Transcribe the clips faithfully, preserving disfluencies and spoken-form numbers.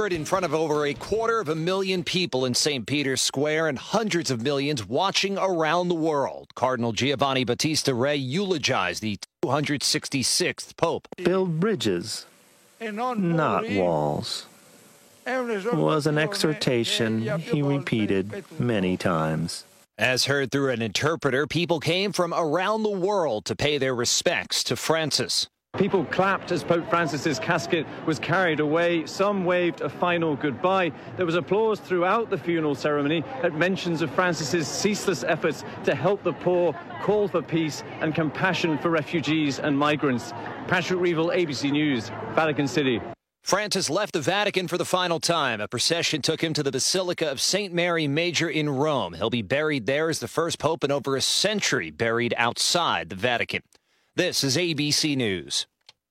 heard in front of over a quarter of a million people in Saint Peter's Square and hundreds of millions watching around the world. Cardinal Giovanni Battista Re eulogized the two hundred sixty-sixth Pope. Build bridges, not walls, was an exhortation he repeated many times. As heard through an interpreter, people came from around the world to pay their respects to Francis. People clapped as Pope Francis's casket was carried away. Some waved a final goodbye. There was applause throughout the funeral ceremony at mentions of Francis's ceaseless efforts to help the poor, call for peace and compassion for refugees and migrants. Patrick Reevell, A B C News, Vatican City. Francis left the Vatican for the final time. A procession took him to the Basilica of Saint Mary Major in Rome. He'll be buried there as the first pope in over a century buried outside the Vatican. This is A B C News.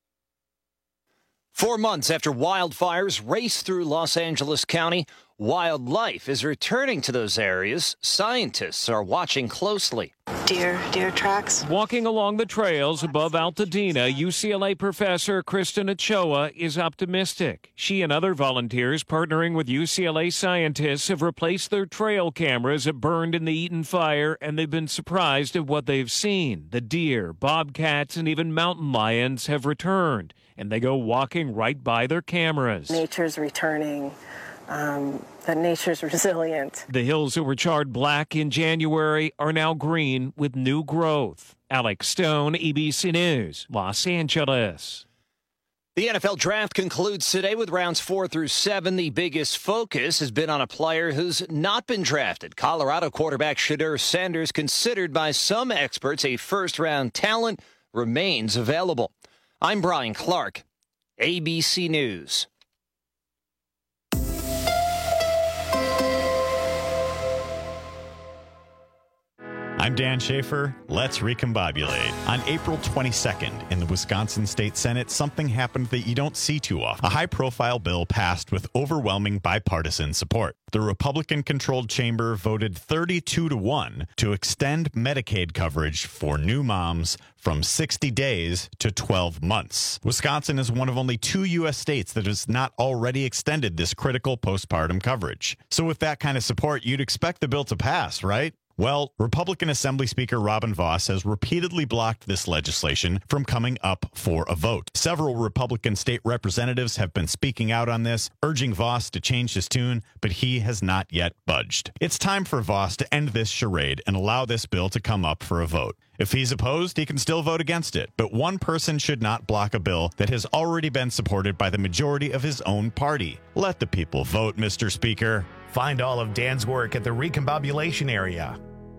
Four months after wildfires raced through Los Angeles County, wildlife is returning to those areas. Scientists are watching closely. Deer, deer tracks. Walking along the trails above Altadena, U C L A professor Kristen Ochoa is optimistic. She and other volunteers partnering with U C L A scientists have replaced their trail cameras that burned in the Eaton fire, and they've been surprised at what they've seen. The deer, bobcats, and even mountain lions have returned, and they go walking right by their cameras. Nature's returning. Um, that nature's resilient. The hills that were charred black in January are now green with new growth. Alex Stone, A B C News, Los Angeles. The N F L draft concludes today with rounds four through seven. The biggest focus has been on a player who's not been drafted. Colorado quarterback Shedeur Sanders, considered by some experts a first-round talent, remains available. I'm Brian Clark, A B C News. I'm Dan Schaefer. Let's recombobulate. On April twenty-second, in the Wisconsin State Senate, something happened that you don't see too often. A high-profile bill passed with overwhelming bipartisan support. The Republican-controlled chamber voted thirty-two to one to extend Medicaid coverage for new moms from sixty days to twelve months. Wisconsin is one of only two U S states that has not already extended this critical postpartum coverage. So with that kind of support, you'd expect the bill to pass, right? Well, Republican Assembly Speaker Robin Vos has repeatedly blocked this legislation from coming up for a vote. Several Republican state representatives have been speaking out on this, urging Vos to change his tune, but he has not yet budged. It's time for Vos to end this charade and allow this bill to come up for a vote. If he's opposed, he can still vote against it, but one person should not block a bill that has already been supported by the majority of his own party. Let the people vote, Mister Speaker. Find all of Dan's work at the Recombobulation area.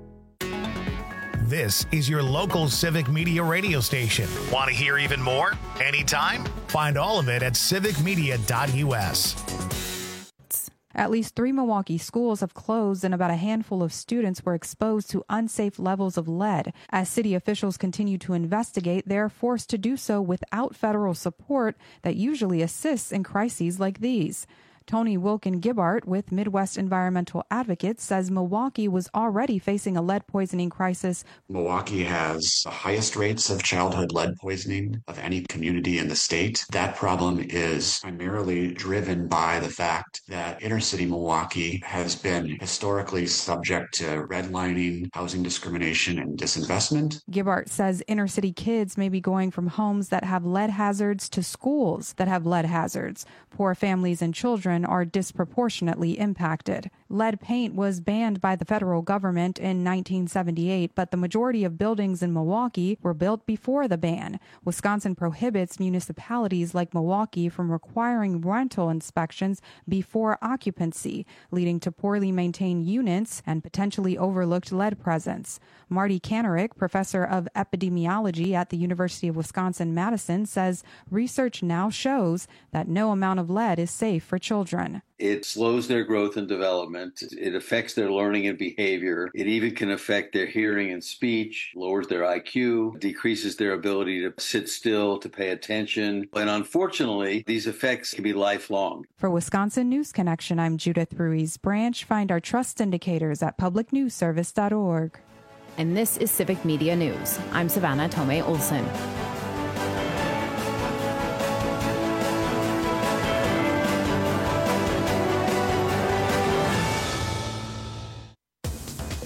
This is your local civic media radio station. Want to hear even more? Anytime? Find all of it at civic media dot U S. At least three Milwaukee schools have closed and about a handful of students were exposed to unsafe levels of lead. As city officials continue to investigate, they are forced to do so without federal support that usually assists in crises like these. Tony Wilkin-Gibbart with Midwest Environmental Advocates says Milwaukee was already facing a lead poisoning crisis. Milwaukee has the highest rates of childhood lead poisoning of any community in the state. That problem is primarily driven by the fact that inner city Milwaukee has been historically subject to redlining, housing discrimination, and disinvestment. Gibbart says inner city kids may be going from homes that have lead hazards to schools that have lead hazards. Poor families and children are disproportionately impacted. Lead paint was banned by the federal government in nineteen seventy-eight, but the majority of buildings in Milwaukee were built before the ban. Wisconsin prohibits municipalities like Milwaukee from requiring rental inspections before occupancy, leading to poorly maintained units and potentially overlooked lead presence. Marty Kanarick, professor of epidemiology at the University of Wisconsin-Madison, says research now shows that no amount of lead is safe for children. It slows their growth and development. It affects their learning and behavior. It even can affect their hearing and speech, lowers their I Q, decreases their ability to sit still, to pay attention. And unfortunately, these effects can be lifelong. For Wisconsin News Connection, I'm Judith Ruiz Branch. Find our trust indicators at public news service dot org. And this is Civic Media News. I'm Savannah Tomei Olson.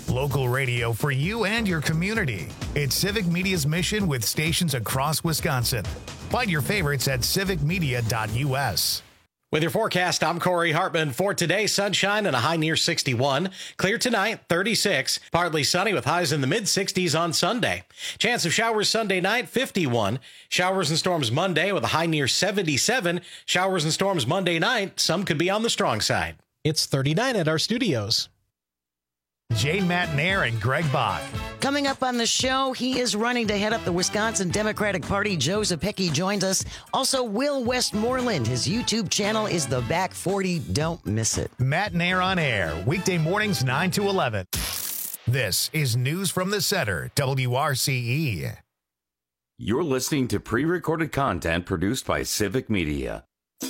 Local radio for you and your community. It's Civic Media's mission with stations across Wisconsin. Find your favorites at civic media dot u s. With your forecast, I'm Corey Hartman. For today, sunshine and a high near sixty-one. Clear tonight, thirty-six. Partly sunny with highs in the mid sixties on Sunday. Chance of showers Sunday night, fifty-one. Showers and storms Monday with a high near seventy-seven. Showers and storms Monday night. Some could be on the strong side. It's thirty-nine at our studios. Jay Matnair and Greg Bach. Coming up on the show, he is running to head up the Wisconsin Democratic Party. Joe Zepecki joins us. Also, Will Westmoreland. His YouTube channel is The Back forty. Don't miss it. Matnair on air, weekday mornings nine to eleven. This is News from the Center, W R C E. You're listening to pre-recorded content produced by Civic Media.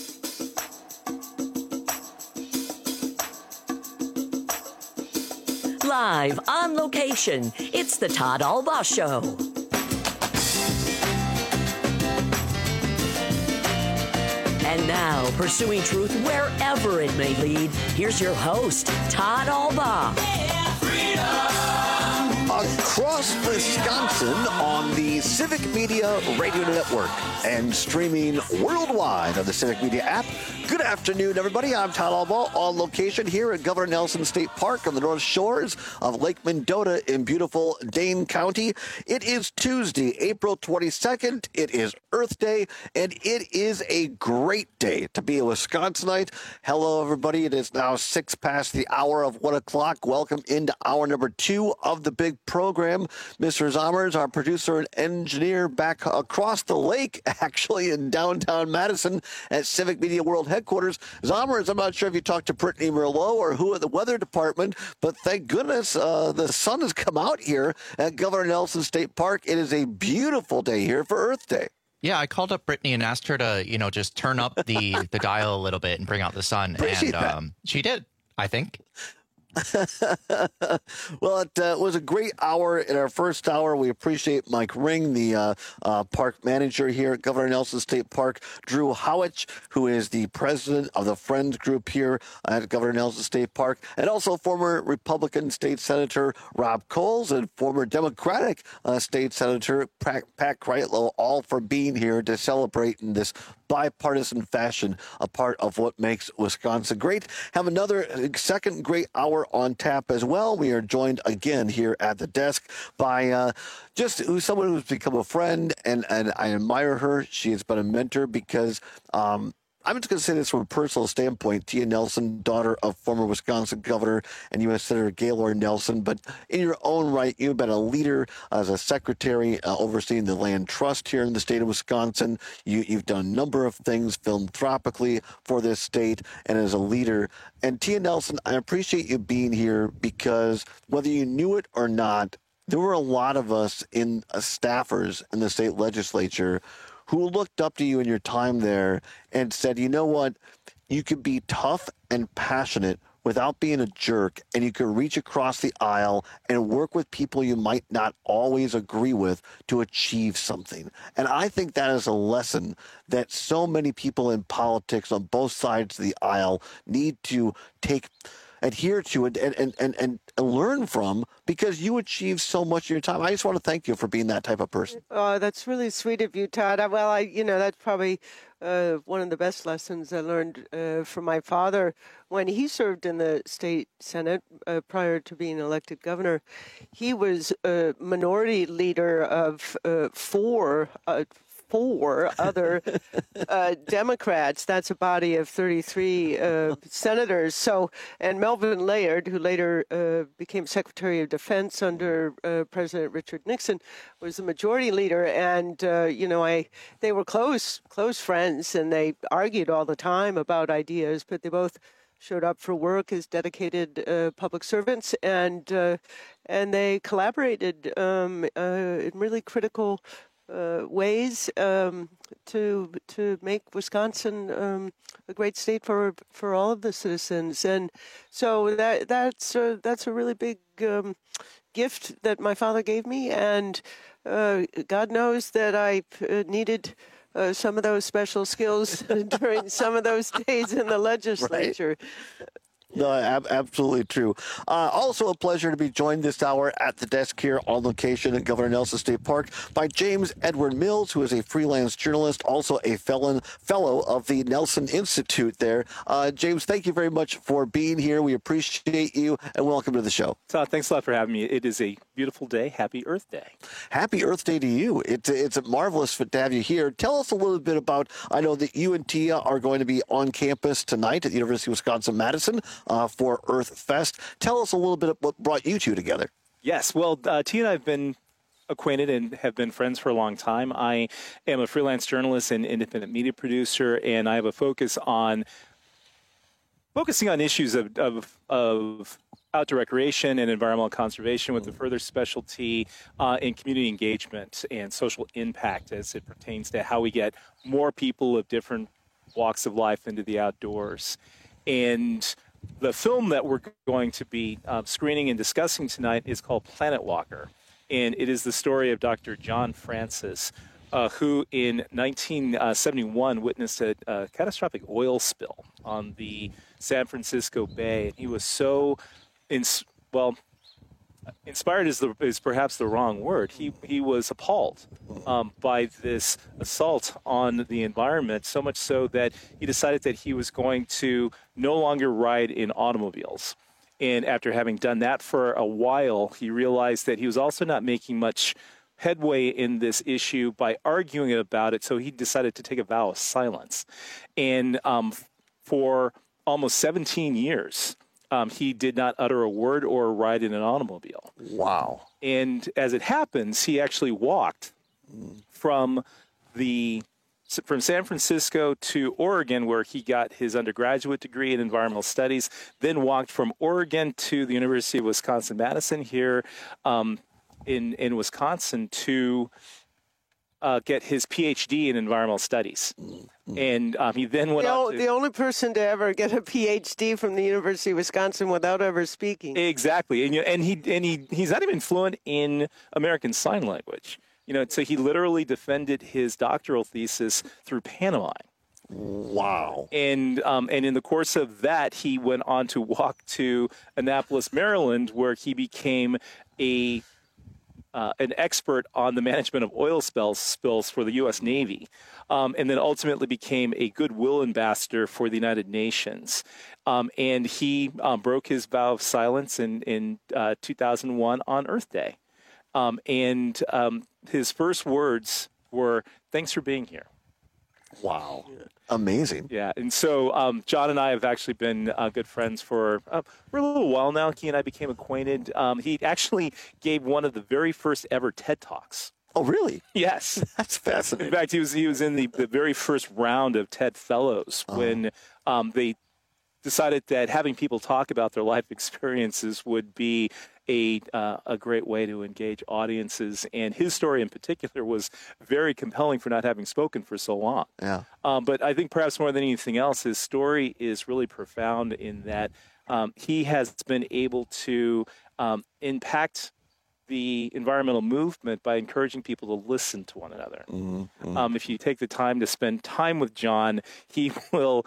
Live on location, it's the Todd Albaugh Show. And now, pursuing truth wherever it may lead, here's your host, Todd Albaugh. Across Wisconsin on the Civic Media Radio Network and streaming worldwide on the Civic Media app. Good afternoon, everybody. I'm Todd Albaugh on location here at Governor Nelson State Park on the North Shores of Lake Mendota in beautiful Dane County. It is Tuesday, April twenty-second. It is Earth Day, and it is a great day to be a Wisconsinite. Hello, everybody. It is now six past the hour of one o'clock. Welcome into hour number two of the big program. Mister Zommers, our producer and engineer, back across the lake, actually in downtown Madison at Civic Media World Headquarters. Zommers, I'm not sure if you talked to Brittany Merlot or who at the weather department, but thank goodness uh, the sun has come out here at Governor Nelson State Park. It is a beautiful day here for Earth Day. Yeah, I called up Brittany and asked her to, you know, just turn up the, the dial a little bit and bring out the sun. Appreciate and that. um, she did, I think. Well, it uh, was a great hour. In our first hour, we appreciate Mike Ring, the uh, uh, park manager here at Governor Nelson State Park, Drew Howich, who is the president of the Friends Group here at Governor Nelson State Park, and also former Republican State Senator Rob Coles and former Democratic uh, State Senator Pat, Pat Kreitlow, all for being here to celebrate in this bipartisan fashion, a part of what makes Wisconsin great. Have another second great hour on tap as well. We are joined again here at the desk by uh, just who's someone who's become a friend, and, and I admire her. She has been a mentor because um, I'm just going to say this from a personal standpoint. Tia Nelson, daughter of former Wisconsin Governor and U S Senator Gaylord Nelson, but in your own right, you've been a leader as a secretary uh, overseeing the land trust here in the state of Wisconsin. You, you've done a number of things philanthropically for this state and as a leader. And Tia Nelson, I appreciate you being here because whether you knew it or not, there were a lot of us in uh, staffers in the state legislature who looked up to you in your time there and said, you know what, you could be tough and passionate without being a jerk, and you could reach across the aisle and work with people you might not always agree with to achieve something. And I think that is a lesson that so many people in politics on both sides of the aisle need to take adhere to and, and, and, and, and learn from, because you achieved so much in your time. I just want to thank you for being that type of person. Oh, that's really sweet of you, Todd. Well, I, you know, that's probably uh, one of the best lessons I learned uh, from my father when he served in the state Senate uh, prior to being elected governor. He was a minority leader of uh, four uh, four other uh, Democrats. That's a body of thirty-three uh, senators. So, and Melvin Laird, who later uh, became Secretary of Defense under uh, President Richard Nixon, was the majority leader. And, uh, you know, I they were close, close friends, and they argued all the time about ideas, but they both showed up for work as dedicated uh, public servants, and uh, and they collaborated um, uh, in really critical Uh, ways um, to to make Wisconsin um, a great state for for all of the citizens, and so that that's a, that's a really big um, gift that my father gave me, and uh, God knows that I uh, needed uh, some of those special skills during some of those days in the legislature. Right. No, ab- absolutely true. Uh, also a pleasure to be joined this hour at the desk here on location at Governor Nelson State Park by James Edward Mills, who is a freelance journalist, also a felon, fellow of the Nelson Institute there. Uh, James, thank you very much for being here. We appreciate you, and welcome to the show. Todd, thanks a lot for having me. It is a beautiful day. Happy Earth Day. Happy Earth Day to you. It's, it's marvelous to have you here. Tell us a little bit about, I know that you and Tia are going to be on campus tonight at the University of Wisconsin-Madison. Uh, for Earth Fest. Tell us a little bit of what brought you two together. Yes, well, uh, Tia and I have been acquainted and have been friends for a long time. I am a freelance journalist and independent media producer, and I have a focus on focusing on issues of, of, of outdoor recreation and environmental conservation with a further specialty uh, in community engagement and social impact as it pertains to how we get more people of different walks of life into the outdoors. And the film that we're going to be uh, screening and discussing tonight is called Planet Walker, and it is the story of Doctor John Francis, uh, who in nineteen seventy-one witnessed a, a catastrophic oil spill on the San Francisco Bay. And he was so, ins- well, inspired is, the, is perhaps the wrong word. He, he was appalled um, by this assault on the environment, so much so that he decided that he was going to no longer ride in automobiles. And after having done that for a while, he realized that he was also not making much headway in this issue by arguing about it, so he decided to take a vow of silence. And um, for almost seventeen years, Um, he did not utter a word or ride in an automobile. Wow. And as it happens, he actually walked from the from San Francisco to Oregon, where he got his undergraduate degree in environmental studies, then walked from Oregon to the University of Wisconsin-Madison here um, in, in Wisconsin to uh, get his P H D in environmental studies. And um, he then went the, on to, the only person to ever get a P H D from the University of Wisconsin without ever speaking. Exactly, and you know, and he and he he's not even fluent in American Sign Language. You know, so he literally defended his doctoral thesis through pantomime. Wow. And um, and in the course of that, he went on to walk to Annapolis, Maryland, where he became a uh, an expert on the management of oil spills spills for the U S Navy, um, and then ultimately became a goodwill ambassador for the United Nations. Um, and he um, broke his vow of silence in in uh, two thousand one on Earth Day. Um, and um, his first words were, "Thanks for being here." Wow. Amazing. Yeah. And so um, John and I have actually been uh, good friends for, uh, for a little while now. He and I became acquainted. Um, he actually gave one of the very first ever TED Talks. Oh, really? Yes. That's fascinating. In fact, he was he was in the, the very first round of TED Fellows uh-huh. when um, they decided that having people talk about their life experiences would be a uh, a great way to engage audiences. And his story in particular was very compelling for not having spoken for so long. Yeah. Um, but I think perhaps more than anything else, his story is really profound in that um, he has been able to um, impact the environmental movement by encouraging people to listen to one another. Mm-hmm. Um, if you take the time to spend time with John, he will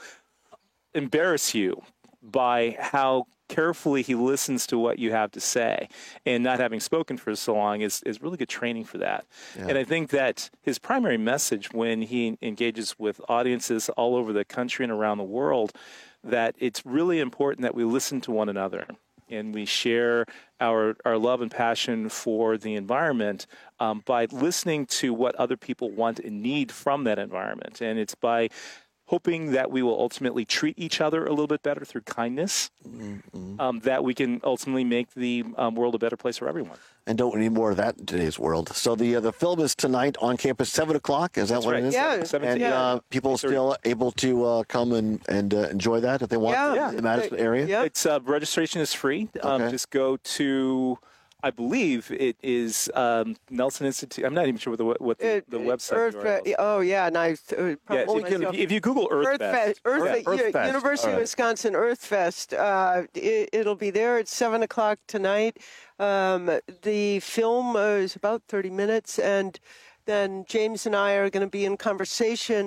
embarrass you by how carefully he listens to what you have to say, and not having spoken for so long is, is really good training for that. Yeah. And I think that his primary message when he engages with audiences all over the country and around the world, that it's really important that we listen to one another and we share our, our love and passion for the environment um, by listening to what other people want and need from that environment. And it's by hoping that we will ultimately treat each other a little bit better through kindness, mm-hmm. um, that we can ultimately make the um, world a better place for everyone. And don't we need more of that in today's world? So the uh, the film is tonight on campus, seven o'clock. Is that That's what right. it is? Yeah. And uh, people are still able to uh, come and, and uh, enjoy that if they want yeah. in the Madison area? Yeah. It's uh, registration is free. Um, Okay. Just go to... I believe it is um, Nelson Institute. I'm not even sure what the, what the, It- the website Earth U R L is. Fe- oh yeah, and I uh, Yeah, probably if, you, myself- if you Google Earth, Earth Fest, Fest, Earth, yeah. Fe- Earth U- Fest. University All of right. Wisconsin Earth Fest. Uh, it, it'll be there at seven o'clock tonight. Um, the film uh, is about thirty minutes, and then James and I are going to be in conversation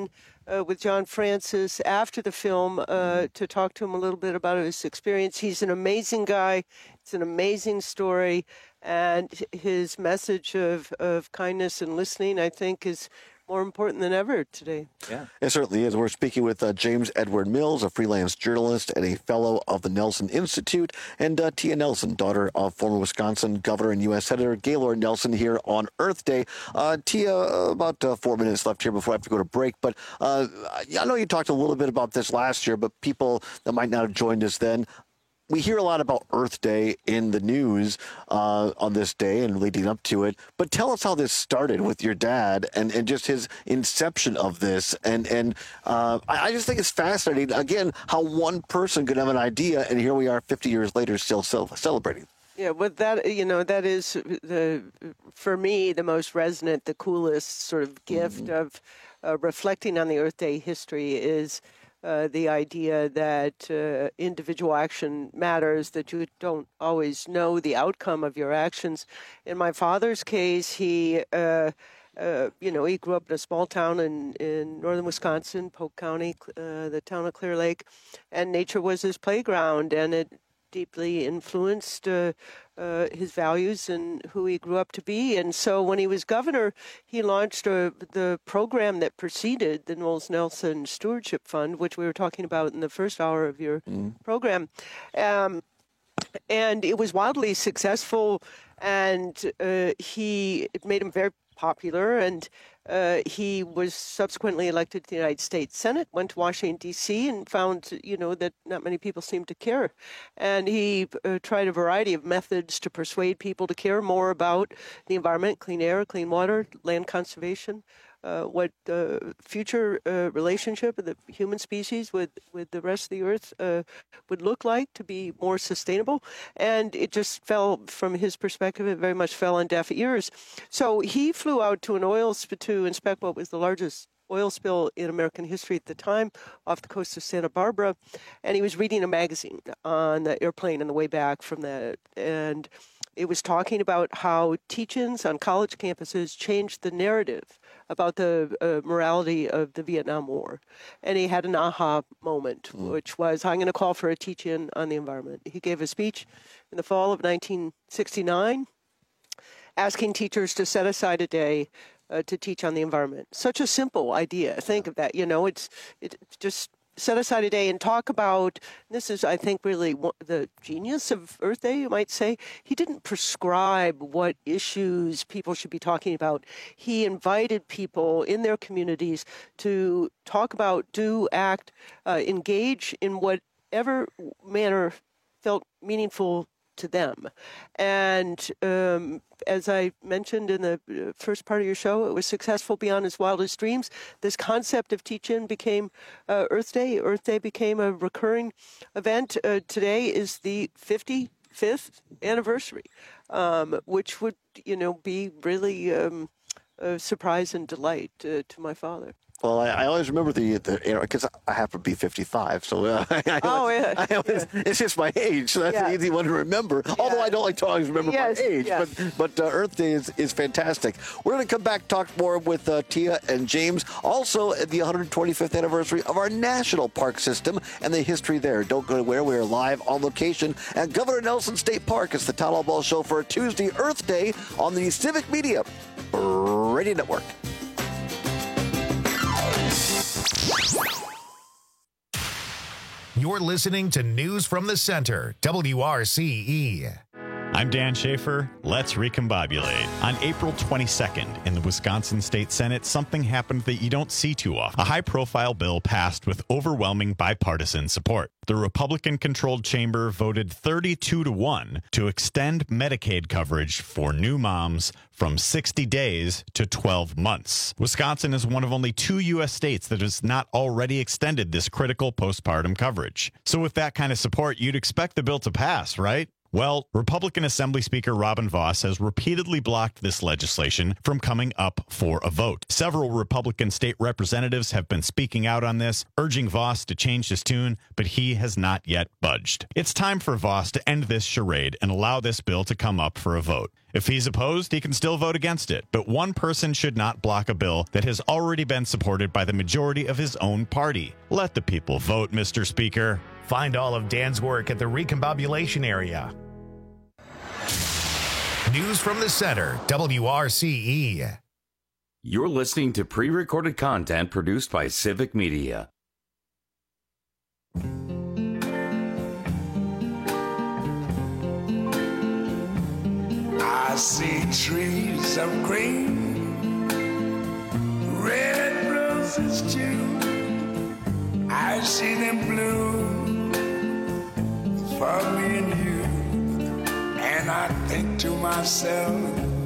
uh, with John Francis after the film uh, to talk to him a little bit about his experience. He's an amazing guy. It's an amazing story. And his message of, of kindness and listening, I think, is more important than ever today. Yeah, it certainly is. We're speaking with uh, James Edward Mills, a freelance journalist and a fellow of the Nelson Institute, and uh, Tia Nelson, daughter of former Wisconsin Governor and U S Senator Gaylord Nelson, here on Earth Day. Uh, Tia, uh, about uh, four minutes left here before I have to go to break, but uh, I know you talked a little bit about this last year, but people that might not have joined us then, we hear a lot about Earth Day in the news uh, on this day and leading up to it. But tell us how this started with your dad and, and just his inception of this. And, and uh, I, I just think it's fascinating, again, how one person could have an idea, and here we are fifty years later still celebrating. Yeah, well, that, you know, that is, the for me, the most resonant, the coolest sort of gift mm-hmm. of uh, reflecting on the Earth Day history is Uh, the idea that uh, individual action matters, that you don't always know the outcome of your actions. In my father's case, he, uh, uh, you know, he grew up in a small town in, in northern Wisconsin, Polk County, uh, the town of Clear Lake, and nature was his playground, and it deeply influenced uh, uh, his values and who he grew up to be. And so when he was governor, he launched uh, the program that preceded the Knowles Nelson Stewardship Fund, which we were talking about in the first hour of your mm. program. Um, and it was wildly successful, and uh, he it made him very popular, and uh, he was subsequently elected to the United States Senate, went to Washington, D C, and found, you know, that not many people seemed to care. And he uh, tried a variety of methods to persuade people to care more about the environment, clean air, clean water, land conservation, uh, what the uh, future uh, relationship of the human species with, with the rest of the earth uh, would look like to be more sustainable. And it just fell, from his perspective, it very much fell on deaf ears. So he flew out to an oil sp- to inspect what was the largest oil spill in American history at the time off the coast of Santa Barbara. And he was reading a magazine on the airplane on the way back from that. And it was talking about how teach-ins on college campuses changed the narrative about the uh, morality of the Vietnam War. And he had an aha moment, mm. which was, I'm going to call for a teach-in on the environment. He gave a speech in the fall of nineteen sixty-nine, asking teachers to set aside a day uh, to teach on the environment. Such a simple idea. Think of that. You know, it's it just set aside a day and talk about, this is, I think, really the genius of Earth Day, you might say. He didn't prescribe what issues people should be talking about. He invited people in their communities to talk about, do, act, uh, engage in whatever manner felt meaningful to them. And um, as I mentioned in the first part of your show, it was successful beyond his wildest dreams. This concept of teach-in became uh, Earth Day. Earth Day became a recurring event. Uh, today is the fifty-fifth anniversary, um, which would, you know, be really um, a surprise and delight uh, to my father. Well, I, I always remember the, the because I happen to be fifty-five, so uh, I oh, always, yeah. I always, yeah. it's just my age, so that's yeah. an easy one to remember. Yeah. Although I don't like to always remember yes. my age, yes. but but uh, Earth Day is, is fantastic. We're going to come back, talk more with uh, Tia and James, also at the one hundred twenty-fifth anniversary of our national park system and the history there. Don't go anywhere. We are live on location at Governor Nelson State Park. It's the Town Hall Ball Show for a Tuesday Earth Day on the Civic Media Radio Network. You're listening to News from the Center, W R C E. I'm Dan Schaefer. Let's recombobulate. On April twenty-second, in the Wisconsin State Senate, something happened that you don't see too often. A high-profile bill passed with overwhelming bipartisan support. The Republican-controlled chamber voted thirty-two to one to extend Medicaid coverage for new moms from sixty days to twelve months. Wisconsin is one of only two U S states that has not already extended this critical postpartum coverage. So with that kind of support, you'd expect the bill to pass, right? Well, Republican Assembly Speaker Robin Vos has repeatedly blocked this legislation from coming up for a vote. Several Republican state representatives have been speaking out on this, urging Vos to change his tune, but he has not yet budged. It's time for Vos to end this charade and allow this bill to come up for a vote. If he's opposed, he can still vote against it, but one person should not block a bill that has already been supported by the majority of his own party. Let the people vote, Mister Speaker. Find all of Dan's work at the Recombobulation area. News from the Center, W R C E. You're listening to pre-recorded content produced by Civic Media. I see trees of green, red roses too. I see them bloom for me and you. And I think to myself,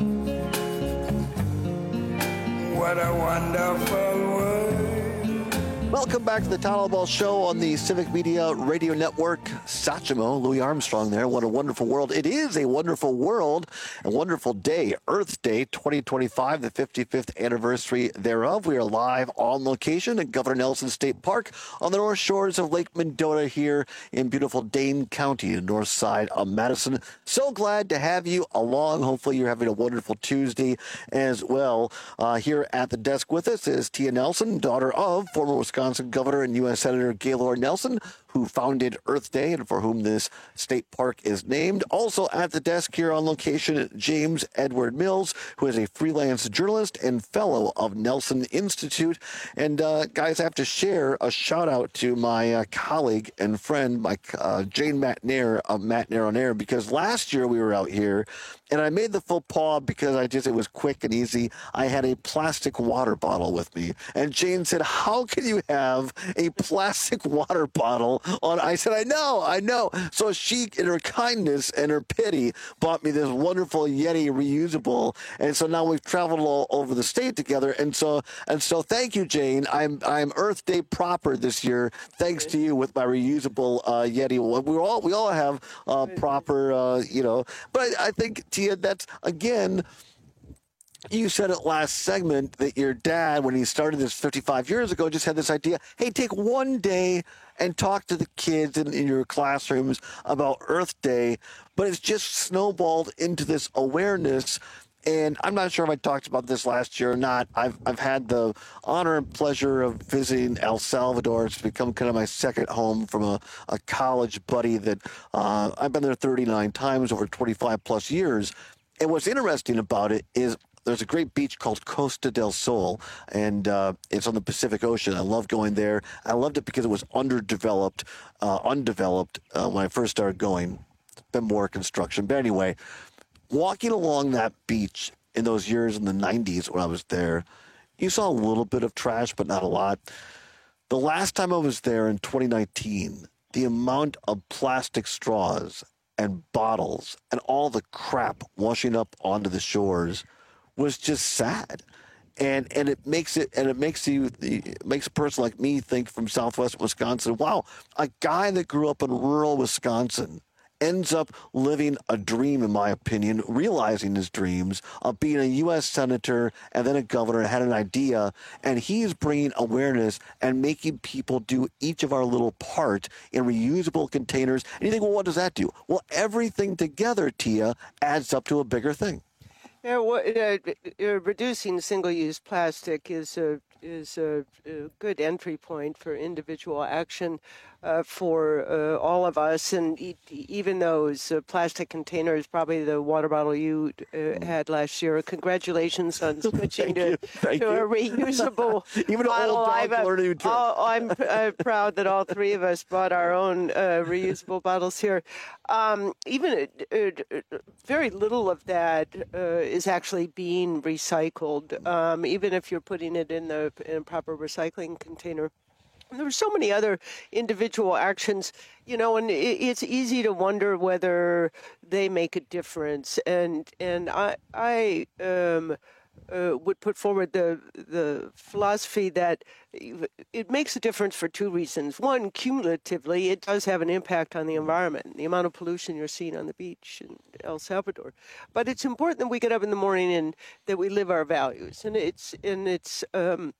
what a wonderful world. Welcome back to the Todd Ball Show on the Civic Media Radio Network. Sachimo, Louis Armstrong there. What a wonderful world. It is a wonderful world, a wonderful day. Earth Day twenty twenty-five, the fifty-fifth anniversary thereof. We are live on location at Governor Nelson State Park on the north shores of Lake Mendota here in beautiful Dane County, the north side of Madison. So glad to have you along. Hopefully you're having a wonderful Tuesday as well. Uh, here at the desk with us is Tia Nelson, daughter of former Wisconsin Wisconsin Governor and U S Senator Gaylord Nelson, who founded Earth Day and for whom this state park is named. Also at the desk here on location, James Edward Mills, who is a freelance journalist and fellow of Nelson Institute. And uh, guys, I have to share a shout out to my uh, colleague and friend, my uh, Jane Matnair of Matnair on Air, because last year we were out here and I made the faux pas because I just, it was quick and easy. I had a plastic water bottle with me. And Jane said, how can you have a plastic water bottle on? I said, I know, I know. So she, in her kindness and her pity, bought me this wonderful Yeti reusable. And so now we've traveled all over the state together. And so, and so thank you, Jane. I'm, I'm Earth Day proper this year, thanks to you with my reusable uh, Yeti. We all, we all have uh, proper, uh, you know, but I, I think, Tia, that's, again, you said it last segment that your dad, when he started this fifty-five years ago, just had this idea, hey, take one day and talk to the kids in, in your classrooms about Earth Day. But it's just snowballed into this awareness. And I'm not sure if I talked about this last year or not. I've I've had the honor and pleasure of visiting El Salvador. It's become kind of my second home from a, a college buddy that uh, I've been there thirty-nine times over twenty-five plus years. And what's interesting about it is there's a great beach called Costa del Sol, and uh, it's on the Pacific Ocean. I love going there. I loved it because it was underdeveloped, uh, undeveloped uh, when I first started going. It's been more construction. But anyway, walking along that beach in those years in the nineties when I was there, you saw a little bit of trash, but not a lot. The last time I was there in twenty nineteen, the amount of plastic straws and bottles and all the crap washing up onto the shores was just sad. And and it makes it and it makes you it makes a person like me think from Southwest Wisconsin, wow, a guy that grew up in rural Wisconsin ends up living a dream, in my opinion, realizing his dreams of being a U S senator and then a governor, and had an idea, and he's bringing awareness and making people do each of our little part in reusable containers. And you think, well, what does that do? Well, everything together, Tia, adds up to a bigger thing. Yeah, well, uh, uh, reducing single-use plastic is a is a, a good entry point for individual action uh, for uh, all of us. And e- even those uh, plastic containers, probably the water bottle you uh, had last year. Congratulations on switching to, to a reusable even bottle. Old I'm, a, uh, I'm uh, proud that all three of us bought our own uh, reusable bottles here. Um, even uh, uh, very little of that uh, is actually being recycled, um, even if you're putting it in the in a proper recycling container. And there were so many other individual actions, you know, and it, it's easy to wonder whether they make a difference. And and I I um uh, would put forward the the philosophy that it makes a difference for two reasons. One, cumulatively, it does have an impact on the environment, the amount of pollution you're seeing on the beach in El Salvador. But it's important that we get up in the morning and that we live our values, and it's and it's um,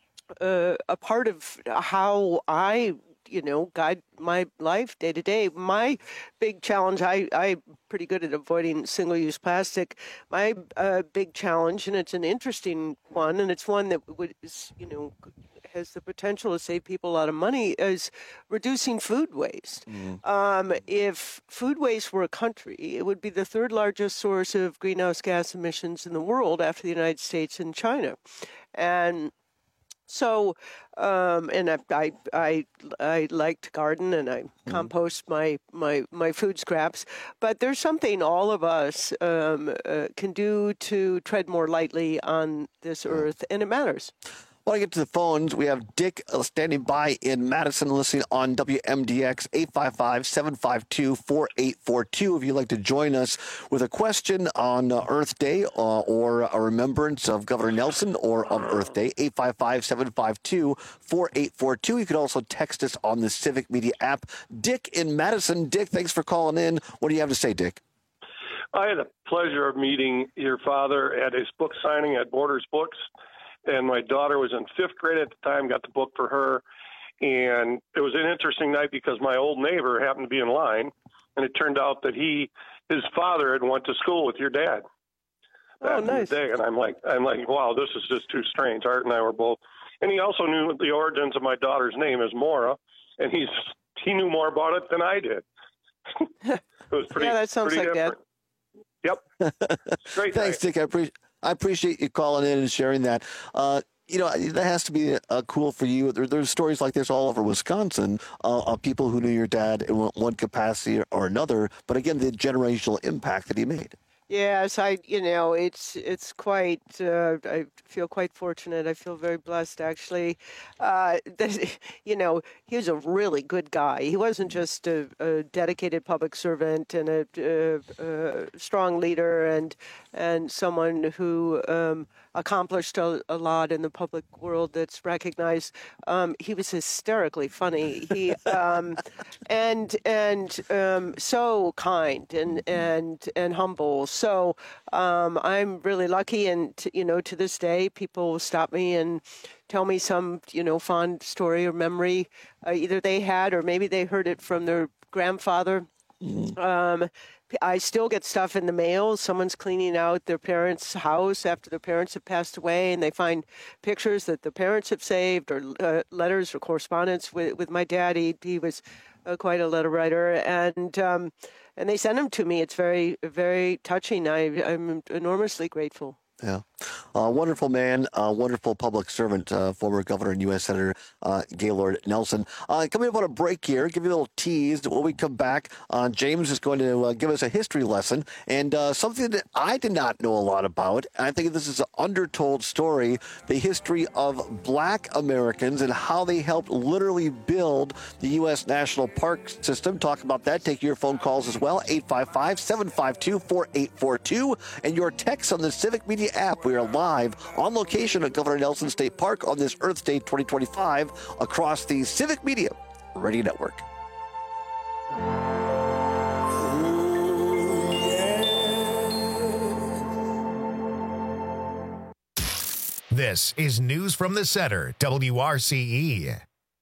uh, a part of how I. you know, guide my life day to day. My big challenge, I, I'm pretty good at avoiding single-use plastic. My uh, big challenge, and it's an interesting one, and it's one that would, is, you know, has the potential to save people a lot of money, is reducing food waste. Mm. Um, if food waste were a country, it would be the third largest source of greenhouse gas emissions in the world after the United States and China. And So, um, and I, I, I, I like to garden and I mm-hmm. compost my, my, my food scraps, but there's something all of us um, uh, can do to tread more lightly on this earth, and it matters. I want to get to the phones. We have Dick uh, standing by in Madison, listening on W M D X, eight five five, seven five two, four eight four two. If you'd like to join us with a question on uh, Earth Day uh, or a remembrance of Governor Nelson or of Earth Day, eight five five, seven five two, four eight four two. You can also text us on the Civic Media app. Dick in Madison. Dick, thanks for calling in. What do you have to say, Dick? I had the pleasure of meeting your father at his book signing at Borders Books. And my daughter was in fifth grade at the time, got the book for her. And it was an interesting night because my old neighbor happened to be in line. And it turned out that he, his father had went to school with your dad. Oh, nice. Day. And I'm like, I'm like, wow, this is just too strange. Art and I were both. And he also knew the origins of my daughter's name is Maura. And he's he knew more about it than I did. It was pretty, yeah, that sounds like different. Dad. Yep. Great Thanks, night. Dick. I appreciate I appreciate you calling in and sharing that. Uh, you know, that has to be uh, cool for you. There, there's stories like this all over Wisconsin uh, of people who knew your dad in one capacity or another. But again, the generational impact that he made. Yes, I, you know, it's it's quite, uh, I feel quite fortunate. I feel very blessed, actually. Uh, that, you know, he was a really good guy. He wasn't just a, a dedicated public servant and a, a, a strong leader and and someone who um, accomplished a, a lot in the public world that's recognized. Um, he was hysterically funny. He um, and and um, so kind and and and humble. So um, I'm really lucky, and to, you know, to this day, people will stop me and tell me some, you know, fond story or memory uh, either they had or maybe they heard it from their grandfather. Mm-hmm. Um, I still get stuff in the mail. Someone's cleaning out their parents' house after their parents have passed away, and they find pictures that the parents have saved or uh, letters or correspondence with, with my dad. He, he was uh, quite a letter writer, and um, and they send them to me. It's very, very touching. I, I'm enormously grateful. Yeah. Uh, wonderful man, uh, wonderful public servant, uh, former governor and U S Senator uh, Gaylord Nelson. Uh, coming up on a break here, give you a little tease. When we come back, uh, James is going to uh, give us a history lesson and uh, something that I did not know a lot about. I think this is an undertold story, the history of Black Americans and how they helped literally build the U S National Park System. Talk about that. Take your phone calls as well, eight five five, seven five two, four eight four two, and your texts on the Civic Media app. We are live on location at Governor Nelson State Park on this Earth Day twenty twenty-five across the Civic Media Radio Network. This is News from the Center, W R C E.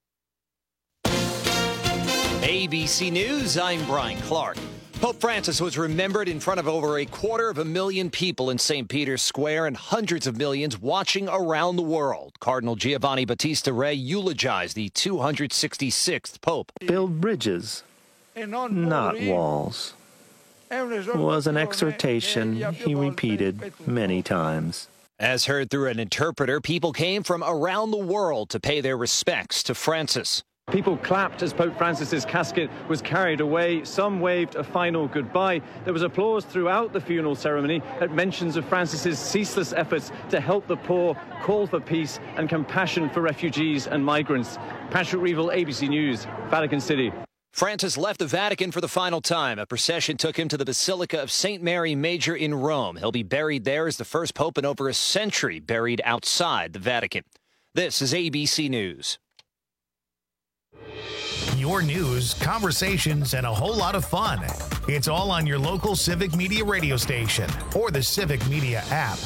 A B C News, I'm Brian Clark. Pope Francis was remembered in front of over a quarter of a million people in Saint Peter's Square and hundreds of millions watching around the world. Cardinal Giovanni Battista Re eulogized the two hundred sixty-sixth Pope. Build bridges, not walls, was an exhortation he repeated many times. As heard through an interpreter, people came from around the world to pay their respects to Francis. People clapped as Pope Francis's casket was carried away. Some waved a final goodbye. There was applause throughout the funeral ceremony at mentions of Francis's ceaseless efforts to help the poor, call for peace and compassion for refugees and migrants. Patrick Reevell, A B C News, Vatican City. Francis left the Vatican for the final time. A procession took him to the Basilica of Saint Mary Major in Rome. He'll be buried there as the first pope in over a century buried outside the Vatican. This is A B C News. Your news, conversations, and a whole lot of fun. It's all on your local Civic Media radio station or the Civic Media app.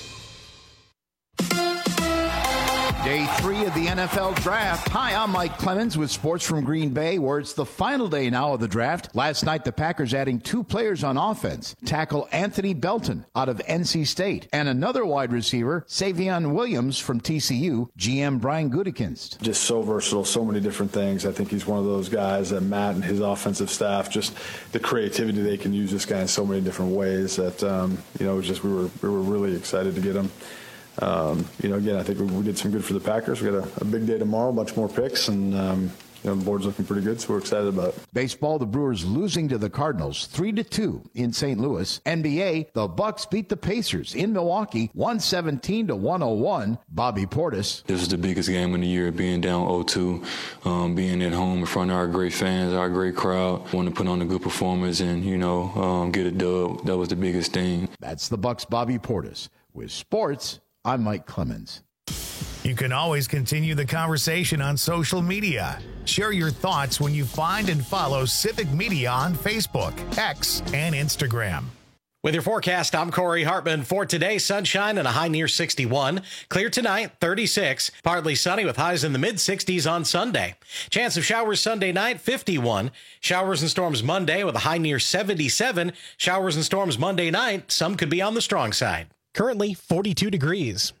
Day three of the N F L Draft. Hi, I'm Mike Clemens with sports from Green Bay, where it's the final day now of the draft. Last night, the Packers adding two players on offense. Tackle Anthony Belton out of N C State, and another wide receiver, Savion Williams from T C U, G M Brian Gutekunst. Just so versatile, so many different things. I think he's one of those guys that Matt and his offensive staff, just the creativity they can use this guy in so many different ways that, um, you know, just we were we were really excited to get him. Um, you know, again, I think we, we did some good for the Packers. We got a, a big day tomorrow, a bunch more picks, and um, you know, the board's looking pretty good, so we're excited about it. Baseball, the Brewers losing to the Cardinals three to two in Saint Louis. N B A, the Bucks beat the Pacers in Milwaukee one seventeen to one oh one. Bobby Portis. This is the biggest game of the year, being down oh two, um, being at home in front of our great fans, our great crowd. Want to put on a good performance and, you know, um, get a dub. That was the biggest thing. That's the Bucks' Bobby Portis. With sports, I'm Mike Clemens. You can always continue the conversation on social media. Share your thoughts when you find and follow Civic Media on Facebook, X, and Instagram. With your forecast, I'm Corey Hartman. For today, sunshine and a high near sixty-one. Clear tonight, thirty-six. Partly sunny with highs in the mid sixties on Sunday. Chance of showers Sunday night, fifty-one. Showers and storms Monday with a high near seventy-seven. Showers and storms Monday night. Some could be on the strong side. Currently forty-two degrees.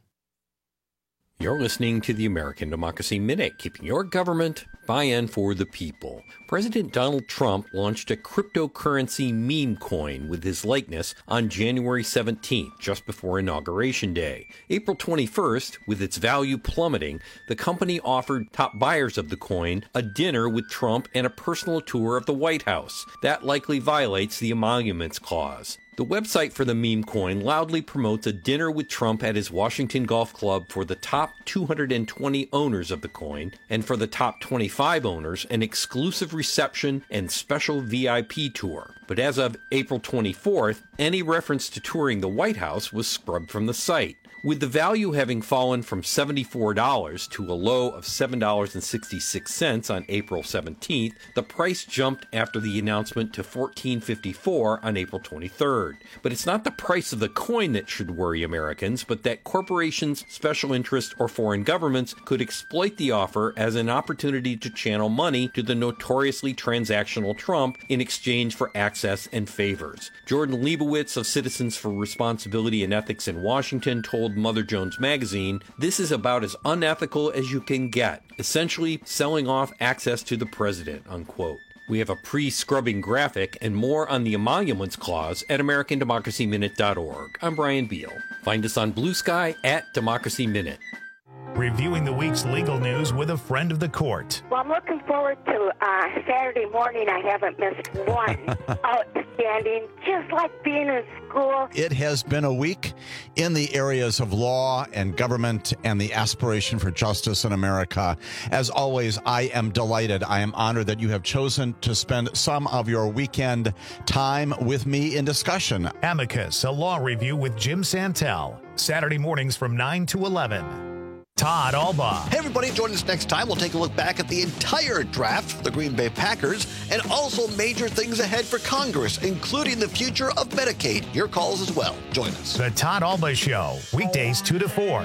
You're listening to the American Democracy Minute, keeping your government by and for the people. President Donald Trump launched a cryptocurrency meme coin with his likeness on January seventeenth, just before Inauguration Day. April twenty-first, with its value plummeting, the company offered top buyers of the coin a dinner with Trump and a personal tour of the White House. That likely violates the Emoluments Clause. The website for the meme coin loudly promotes a dinner with Trump at his Washington Golf Club for the top two hundred twenty owners of the coin, and for the top twenty-five owners, an exclusive reception and special V I P tour. But as of April twenty-fourth, any reference to touring the White House was scrubbed from the site. With the value having fallen from seventy-four dollars to a low of seven dollars and sixty-six cents on April seventeenth, the price jumped after the announcement to fourteen fifty-four on April twenty-third. But it's not the price of the coin that should worry Americans, but that corporations, special interests, or foreign governments could exploit the offer as an opportunity to channel money to the notoriously transactional Trump in exchange for access and favors. Jordan Leibowitz of Citizens for Responsibility and Ethics in Washington told Mother Jones Magazine, "This is about as unethical as you can get, essentially selling off access to the president," unquote. We have a pre-scrubbing graphic and more on the Emoluments Clause at American Democracy Minute dot org. I'm Brian Beal. Find us on Blue Sky at Democracy Minute. Reviewing the week's legal news with a friend of the court. Well, I'm looking forward to uh, Saturday morning. I haven't missed one. Outstanding, just like being in school. It has been a week in the areas of law and government and the aspiration for justice in America. As always, I am delighted. I am honored that you have chosen to spend some of your weekend time with me in discussion. Amicus, a law review with Jim Santel. Saturday mornings from nine to eleven. Todd Alba. Hey, everybody, join us next time. We'll take a look back at the entire draft for the Green Bay Packers and also major things ahead for Congress, including the future of Medicaid. Your calls as well. Join us. The Todd Alba Show, weekdays two to four.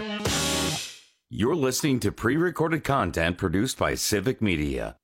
You're listening to pre-recorded content produced by Civic Media.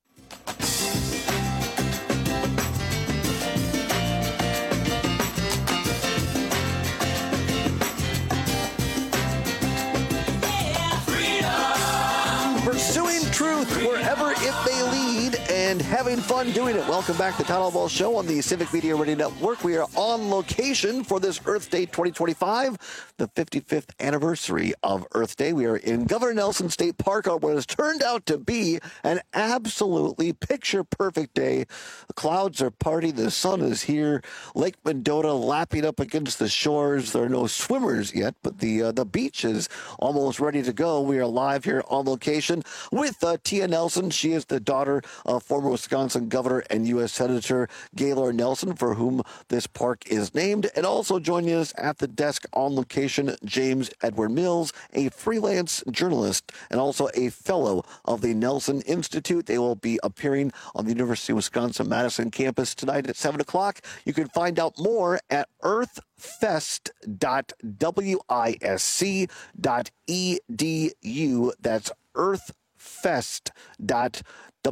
Wherever it may lead, and having fun doing it. Welcome back to the Todd Alba Show on the Civic Media Radio Network. We are on location for this Earth Day twenty twenty-five, the fifty-fifth anniversary of Earth Day. We are in Governor Nelson State Park on what has turned out to be an absolutely picture-perfect day. The clouds are parting. The sun is here. Lake Mendota lapping up against the shores. There are no swimmers yet, but the uh, the beach is almost ready to go. We are live here on location with uh, Tia Nelson. She is the daughter of former former Wisconsin governor and U S Senator Gaylord Nelson, for whom this park is named. And also joining us at the desk on location, James Edward Mills, a freelance journalist and also a fellow of the Nelson Institute. They will be appearing on the University of Wisconsin-Madison campus tonight at seven o'clock. You can find out more at earthfest dot wisc dot e d u. That's earthfest dot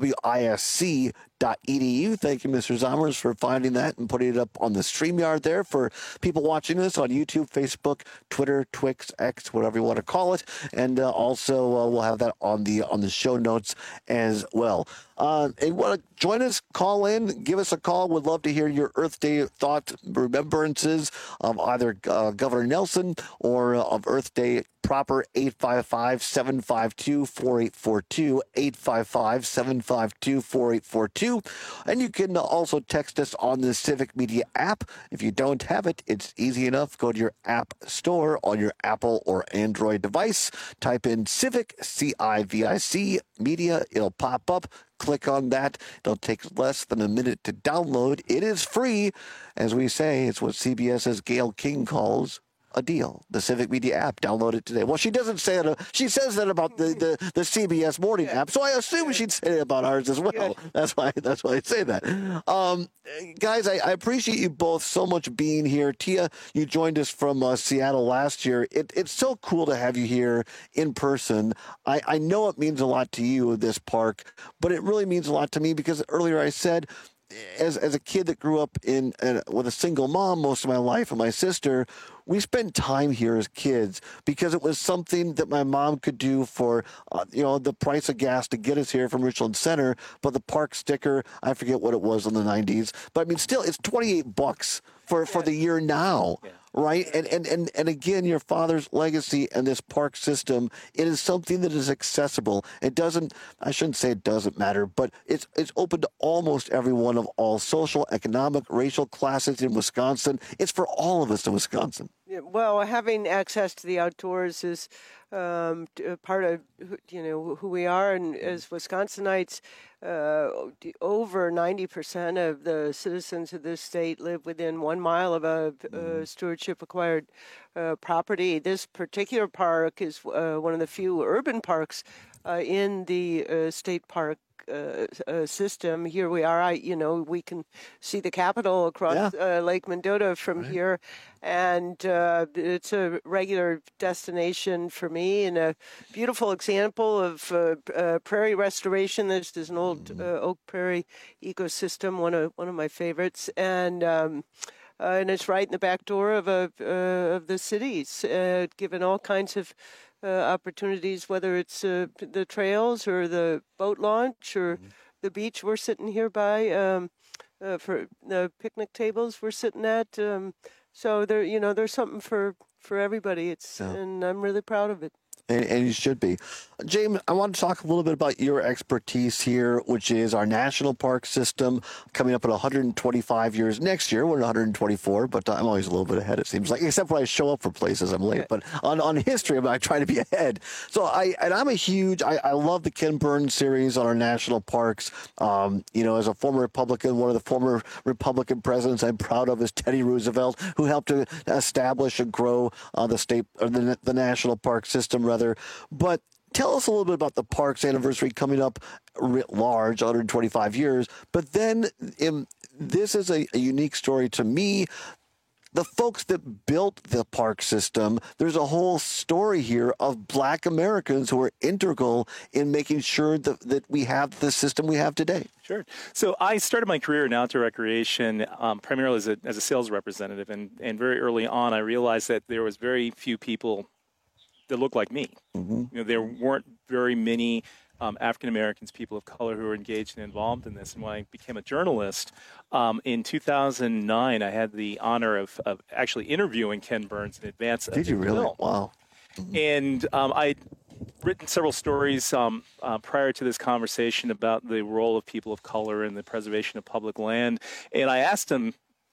wisc dot e d u. Thank you, Mister Zommers, for finding that and putting it up on the StreamYard there for people watching this on YouTube, Facebook, Twitter, Twix, X, whatever you want to call it. And uh, also uh, we'll have that on the on the show notes as well. Uh, and you want to join us, call in, give us a call. We'd love to hear your Earth Day thought, remembrances of either uh, Governor Nelson or uh, of Earth Day proper. Eight five five, seven five two, four eight four two, eight five five, seven five two, four eight four two. And you can also text us on the Civic Media app. If you don't have it, it's easy enough. Go to your app store on your Apple or Android device. Type in Civic, C I V I C, Media. It'll pop up. Click on that. It'll take less than a minute to download. It is free. As we say, it's what CBS's Gayle King calls a deal. The Civic Media app. Download it today. Well, she doesn't say it. She says that about the, the, the C B S morning app, so I assume she'd say it about ours as well. That's why that's why I say that. Um, guys, I, I appreciate you both so much being here. Tia, you joined us from uh, Seattle last year. It, it's so cool to have you here in person. I, I know it means a lot to you, this park, but it really means a lot to me because earlier I said, as as a kid that grew up in uh, with a single mom most of my life and my sister, we spent time here as kids because it was something that my mom could do for, uh, you know, the price of gas to get us here from Richland Center. But the park sticker, I forget what it was in the nineties. But I mean, still, it's twenty-eight bucks for, for the year now. Yeah. Right. And, and, and, and again, your father's legacy and this park system, it is something that is accessible. It doesn't, I shouldn't say it doesn't matter, but it's, it's open to almost everyone of all social, economic, racial classes in Wisconsin. It's for all of us in Wisconsin. Yeah, well, having access to the outdoors is um, part of, you know, who we are. And as Wisconsinites, uh, over ninety percent of the citizens of this state live within one mile of a uh, stewardship-acquired uh, property. This particular park is uh, one of the few urban parks uh, in the uh, state park Uh, uh, system. Here we are. I, you know, we can see the Capitol across yeah. uh, Lake Mendota from right. here, and uh, it's a regular destination for me and a beautiful example of uh, uh, prairie restoration. There's, there's an old uh, oak prairie ecosystem, one of one of my favorites, and. Um, Uh, and it's right in the back door of a uh, of the cities, uh, given all kinds of uh, opportunities, whether it's uh, the trails or the boat launch or mm-hmm. the beach we're sitting here by, um, uh, for the picnic tables we're sitting at. Um, so there, you know, there's something for, for everybody. It's yeah. and I'm really proud of it. And, and you should be. James, I want to talk a little bit about your expertise here, which is our national park system coming up at one hundred twenty-five years next year. We're at one hundred twenty-four, but I'm always a little bit ahead, it seems like, except when I show up for places, I'm late. But on, on history, I'm not trying to be ahead. So I, and I'm a huge, I, I love the Ken Burns series on our national parks. Um, you know, as a former Republican, one of the former Republican presidents I'm proud of is Teddy Roosevelt, who helped to establish and grow uh, the state, or the, the national park system, rather. But tell us a little bit about the park's anniversary coming up writ large, one hundred twenty-five years. But then in, this is a, a unique story to me. The folks that built the park system, there's a whole story here of Black Americans who are integral in making sure that, that we have the system we have today. Sure. So I started my career in outdoor recreation um, primarily as a, as a sales representative. And, and very early on, I realized that there was very few people that look like me. Mm-hmm. You know, there weren't very many um, African Americans, people of color, who were engaged and involved in this. And when I became a journalist um, in two thousand nine, I had the honor of, of actually interviewing Ken Burns in advance. Did of the you really? film. Wow. Mm-hmm. And um, I'd written several stories um, uh, prior to this conversation about the role of people of color in the preservation of public land. And I asked him,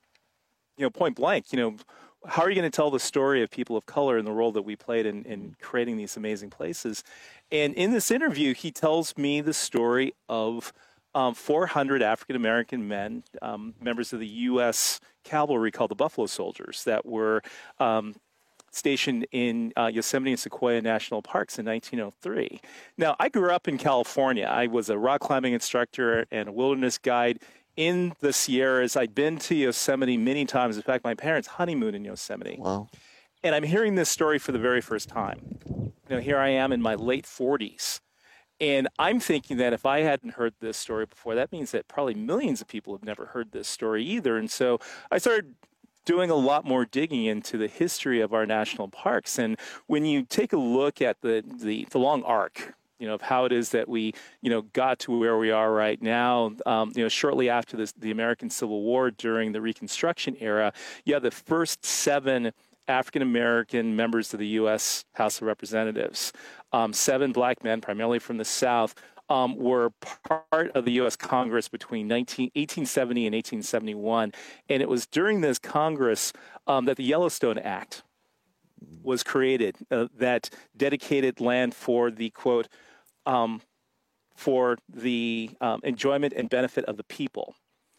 you know, point blank, you know, how are you going to tell the story of people of color and the role that we played in, in creating these amazing places? And in this interview, he tells me the story of um, four hundred African-American men, um, members of the U S Cavalry called the Buffalo Soldiers, that were um, stationed in uh, Yosemite and Sequoia National Parks in nineteen oh three. Now, I grew up in California. I was a rock climbing instructor and a wilderness guide in the Sierras. I'd been to Yosemite many times. In fact, my parents honeymooned in Yosemite. Wow. And I'm hearing this story for the very first time. You know, here I am in my late forties. And I'm thinking that if I hadn't heard this story before, that means that probably millions of people have never heard this story either. And so I started doing a lot more digging into the history of our national parks. And when you take a look at the, the, the long arc, you know, of how it is that we, you know, got to where we are right now, um, you know, shortly after this, the American Civil War during the Reconstruction era, you have the first seven African-American members of the U S House of Representatives. Um, seven black men, primarily from the South, um, were part of the U S Congress between eighteen seventy and eighteen seventy-one. And it was during this Congress um, that the Yellowstone Act was created uh, that dedicated land for the, quote, um, for the um, enjoyment and benefit of the people.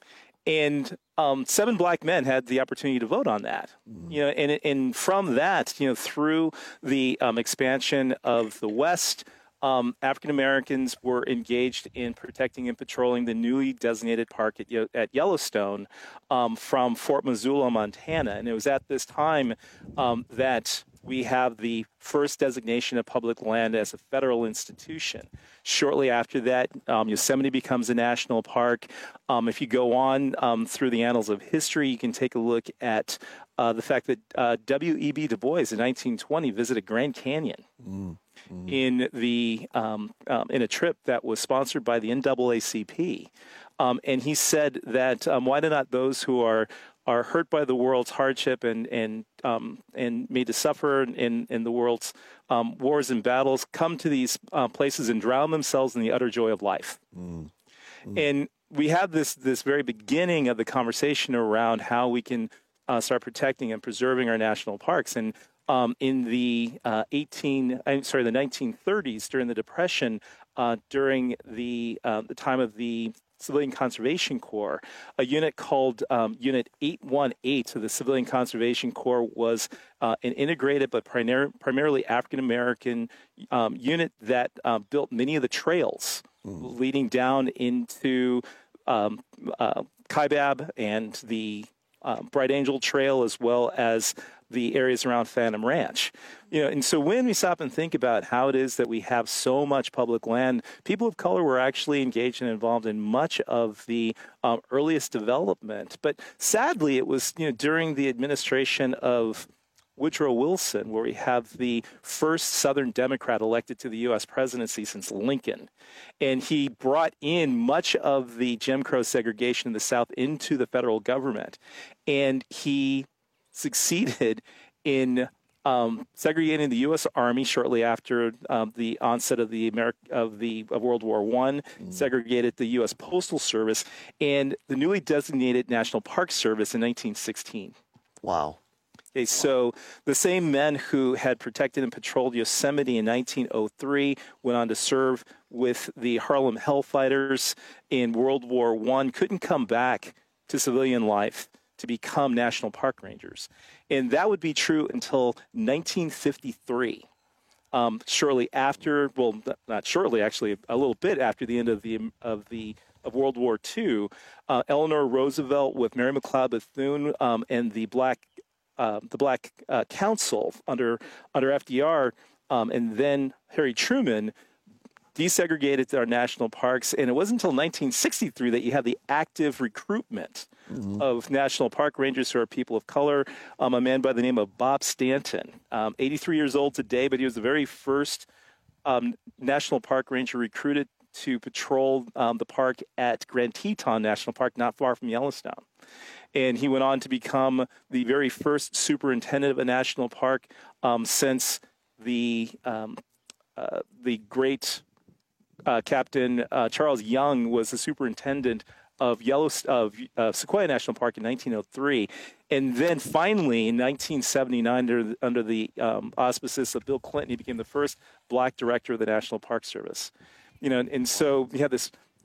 And um, seven black men had the opportunity to vote on that, you know, and, and from that, you know, through the um, expansion of the West, um, African Americans were engaged in protecting and patrolling the newly designated park at, at Yellowstone um, from Fort Missoula, Montana. And it was at this time um, that we have the first designation of public land as a federal institution. Shortly after that, um, Yosemite becomes a national park. Um, if you go on um, through the annals of history, you can take a look at uh, the fact that uh, W E B Du Bois in nineteen twenty visited Grand Canyon mm, mm. in the um, um, in a trip that was sponsored by the N double A C P. Um, and he said that um, why do not those who are are hurt by the world's hardship and and um, and made to suffer in in the world's um, wars and battles come to these uh, places and drown themselves in the utter joy of life. Mm. Mm. And we have this this very beginning of the conversation around how we can uh, start protecting and preserving our national parks. And um, in the uh, eighteen I'm sorry the nineteen thirties during the Depression, uh, during the uh, the time of the Civilian Conservation Corps, a unit called um, Unit eight one eight of the Civilian Conservation Corps was uh, an integrated but primar- primarily African-American um, unit that uh, built many of the trails mm. leading down into um, uh, Kaibab and the uh, Bright Angel Trail, as well as the areas around Phantom Ranch. You know, and so when we stop and think about how it is that we have so much public land, people of color were actually engaged and involved in much of the um, earliest development. But sadly, it was, you know, during the administration of Woodrow Wilson, where we have the first Southern Democrat elected to the U S presidency since Lincoln. And he brought in much of the Jim Crow segregation in the South into the federal government. And he succeeded in um, segregating the U S Army shortly after um, the onset of the Ameri- of the of World War One, mm. segregated the U S Postal Service and the newly designated National Park Service in nineteen sixteen. Wow. Okay, so the same men who had protected and patrolled Yosemite in nineteen oh three went on to serve with the Harlem Hellfighters in World War One, couldn't come back to civilian life to become national park rangers. And that would be true until nineteen fifty-three. Um, shortly after, well, not shortly, actually, a little bit after the end of the of the of World War Two, uh, Eleanor Roosevelt with Mary McLeod Bethune um, and the Black uh, the Black uh, Council under under F D R, um, and then Harry Truman desegregated our national parks. And it wasn't until nineteen sixty-three that you had the active recruitment mm-hmm. of national park rangers who are people of color. Um, a man by the name of Bob Stanton, um, eighty-three years old today, but he was the very first um, national park ranger recruited to patrol um, the park at Grand Teton National Park, not far from Yellowstone. And he went on to become the very first superintendent of a national park um, since the um, uh, the great Uh, Captain uh, Charles Young was the superintendent of Yellowstone of uh, Sequoia National Park in nineteen oh three, and then finally in nineteen seventy-nine, under, under the um, auspices of Bill Clinton, he became the first black director of the National Park Service. You know, and, and so we have this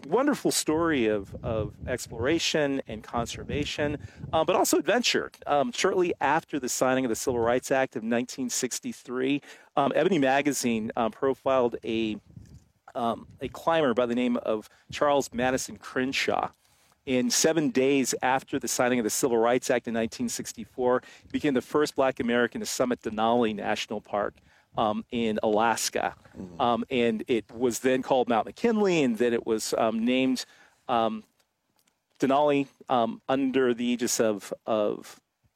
wonderful story of, of exploration and conservation, uh, but also adventure. Um, shortly after the signing of the Civil Rights Act of nineteen sixty-three, um, Ebony Magazine um, profiled a um, a climber by the name of Charles Madison Crenshaw. In seven days after the signing of the Civil Rights Act in nineteen sixty-four, he became the first Black American to summit Denali National Park um, in Alaska. Mm-hmm. Um, and it was then called Mount McKinley, and then it was um, named um, Denali um, under the aegis of, of,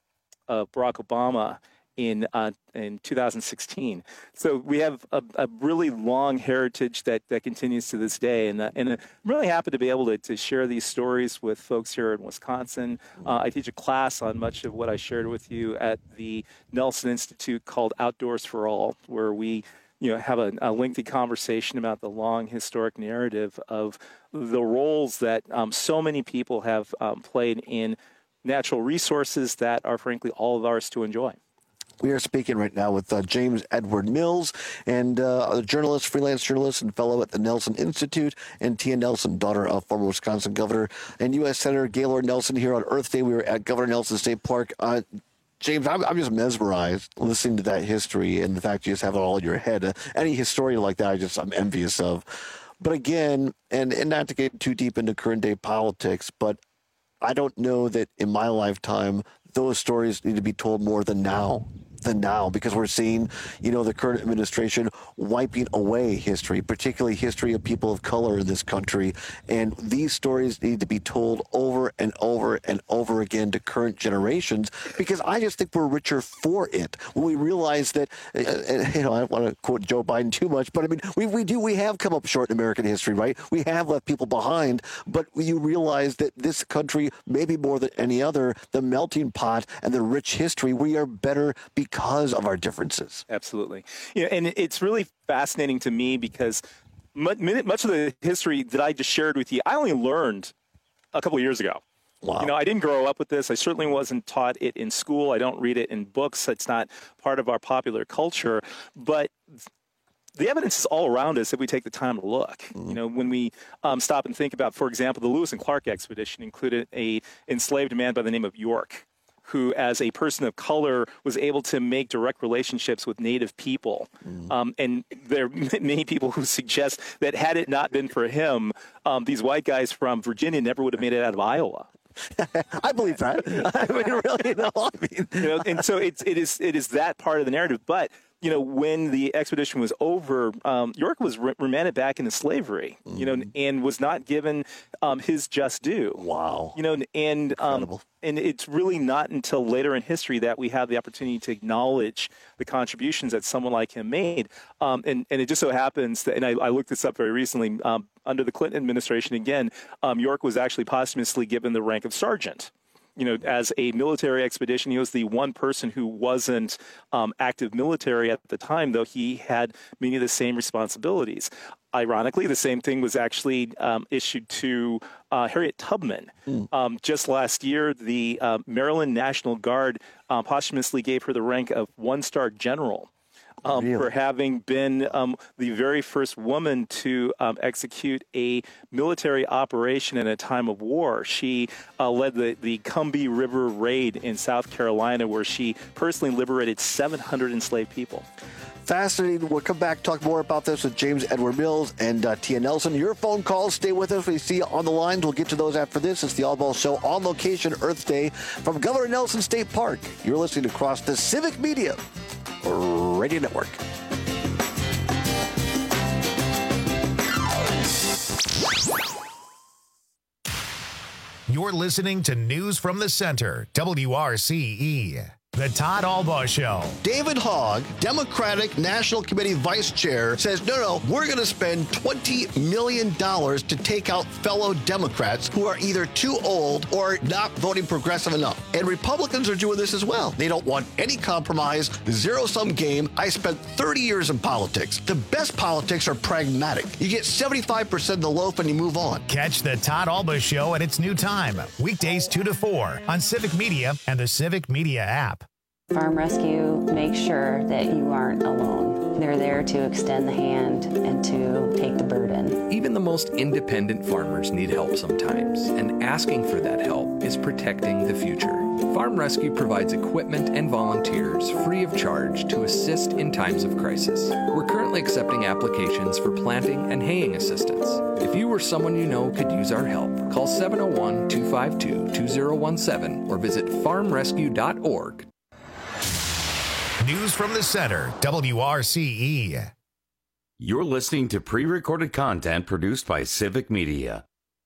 of Barack Obama in uh, in two thousand sixteen. So we have a, a really long heritage that, that continues to this day. And, uh, and I'm really happy to be able to, to share these stories with folks here in Wisconsin. Uh, I teach a class on much of what I shared with you at the Nelson Institute called Outdoors for All, where we you know, have a, a lengthy conversation about the long historic narrative of the roles that um, so many people have um, played in natural resources that are frankly all of ours to enjoy. We are speaking right now with uh, James Edward Mills, and uh, a journalist, freelance journalist, and fellow at the Nelson Institute, and Tia Nelson, daughter of former Wisconsin Governor and U S Senator Gaylord Nelson. Here on Earth Day, we were at Governor Nelson State Park. Uh, James, I'm, I'm just mesmerized listening to that history and the fact you just have it all in your head. Uh, any historian like that, I just I'm envious of. But again, and, and not to get too deep into current day politics, but I don't know that in my lifetime those stories need to be told more than now. Than now, because we're seeing, you know, the current administration wiping away history, particularly history of people of color in this country. And these stories need to be told over and over and over again to current generations, because I just think we're richer for it. When we realize that, uh, and, you know, I don't want to quote Joe Biden too much, but I mean, we, we do, we have come up short in American history, right? We have left people behind, but you realize that this country, maybe more than any other, the melting pot and the rich history, we are better because because of our differences. Absolutely. Yeah, and it's really fascinating to me because much, much of the history that I just shared with you, I only learned a couple of years ago. Wow. You know, I didn't grow up with this. I certainly wasn't taught it in school. I don't read it in books. It's not part of our popular culture. But the evidence is all around us if we take the time to look. Mm-hmm. You know, when we um, stop and think about, for example, the Lewis and Clark expedition included a enslaved man by the name of York, who, as a person of color, was able to make direct relationships with Native people. Mm. Um, and there are many people who suggest that had it not been for him, um, these white guys from Virginia never would have made it out of Iowa. I believe that. I mean, really, no, I mean, you know, and so it's it is it is that part of the narrative. But you know, when the expedition was over, um, York was re- remanded back into slavery. Mm. You know, and was not given um, his just due. Wow. You know, and um, and it's really not until later in history that we have the opportunity to acknowledge the contributions that someone like him made. Um, and and it just so happens that, and I, I looked this up very recently. Um, under the Clinton administration, again, um, York was actually posthumously given the rank of sergeant. You know, as a military expedition, he was the one person who wasn't um, active military at the time, though he had many of the same responsibilities. Ironically, the same thing was actually um, issued to uh, Harriet Tubman. Mm. Um, just last year, the uh, Maryland National Guard uh, posthumously gave her the rank of one-star general. Um, really? For having been um, the very first woman to um, execute a military operation in a time of war. She uh, led the, the Combahee River Raid in South Carolina, where she personally liberated seven hundred enslaved people. Fascinating. We'll come back, talk more about this with James Edward Mills and uh, Tia Nelson. Your phone calls, stay with us. We see you on the lines. We'll get to those after this. It's the All Ball Show on location, Earth Day, from Governor Nelson State Park. You're listening across the Civic Media Radio Network. You're listening to News from the Center, W R C E. The Todd Albaugh Show. David Hogg, Democratic National Committee Vice Chair, says, no, no, we're going to spend twenty million dollars to take out fellow Democrats who are either too old or not voting progressive enough. And Republicans are doing this as well. They don't want any compromise, zero-sum game. I spent thirty years in politics. The best politics are pragmatic. You get seventy-five percent of the loaf and you move on. Catch the Todd Albaugh Show at its new time, weekdays two to four on Civic Media and the Civic Media app. Farm Rescue makes sure that you aren't alone. They're there to extend the hand and to take the burden. Even the most independent farmers need help sometimes, and asking for that help is protecting the future. Farm Rescue provides equipment and volunteers free of charge to assist in times of crisis. We're currently accepting applications for planting and haying assistance. If you or someone you know could use our help, call seven oh one, two five two, two oh one seven or visit farm rescue dot org. News from the Center, W R C E. You're listening to pre-recorded content produced by Civic Media.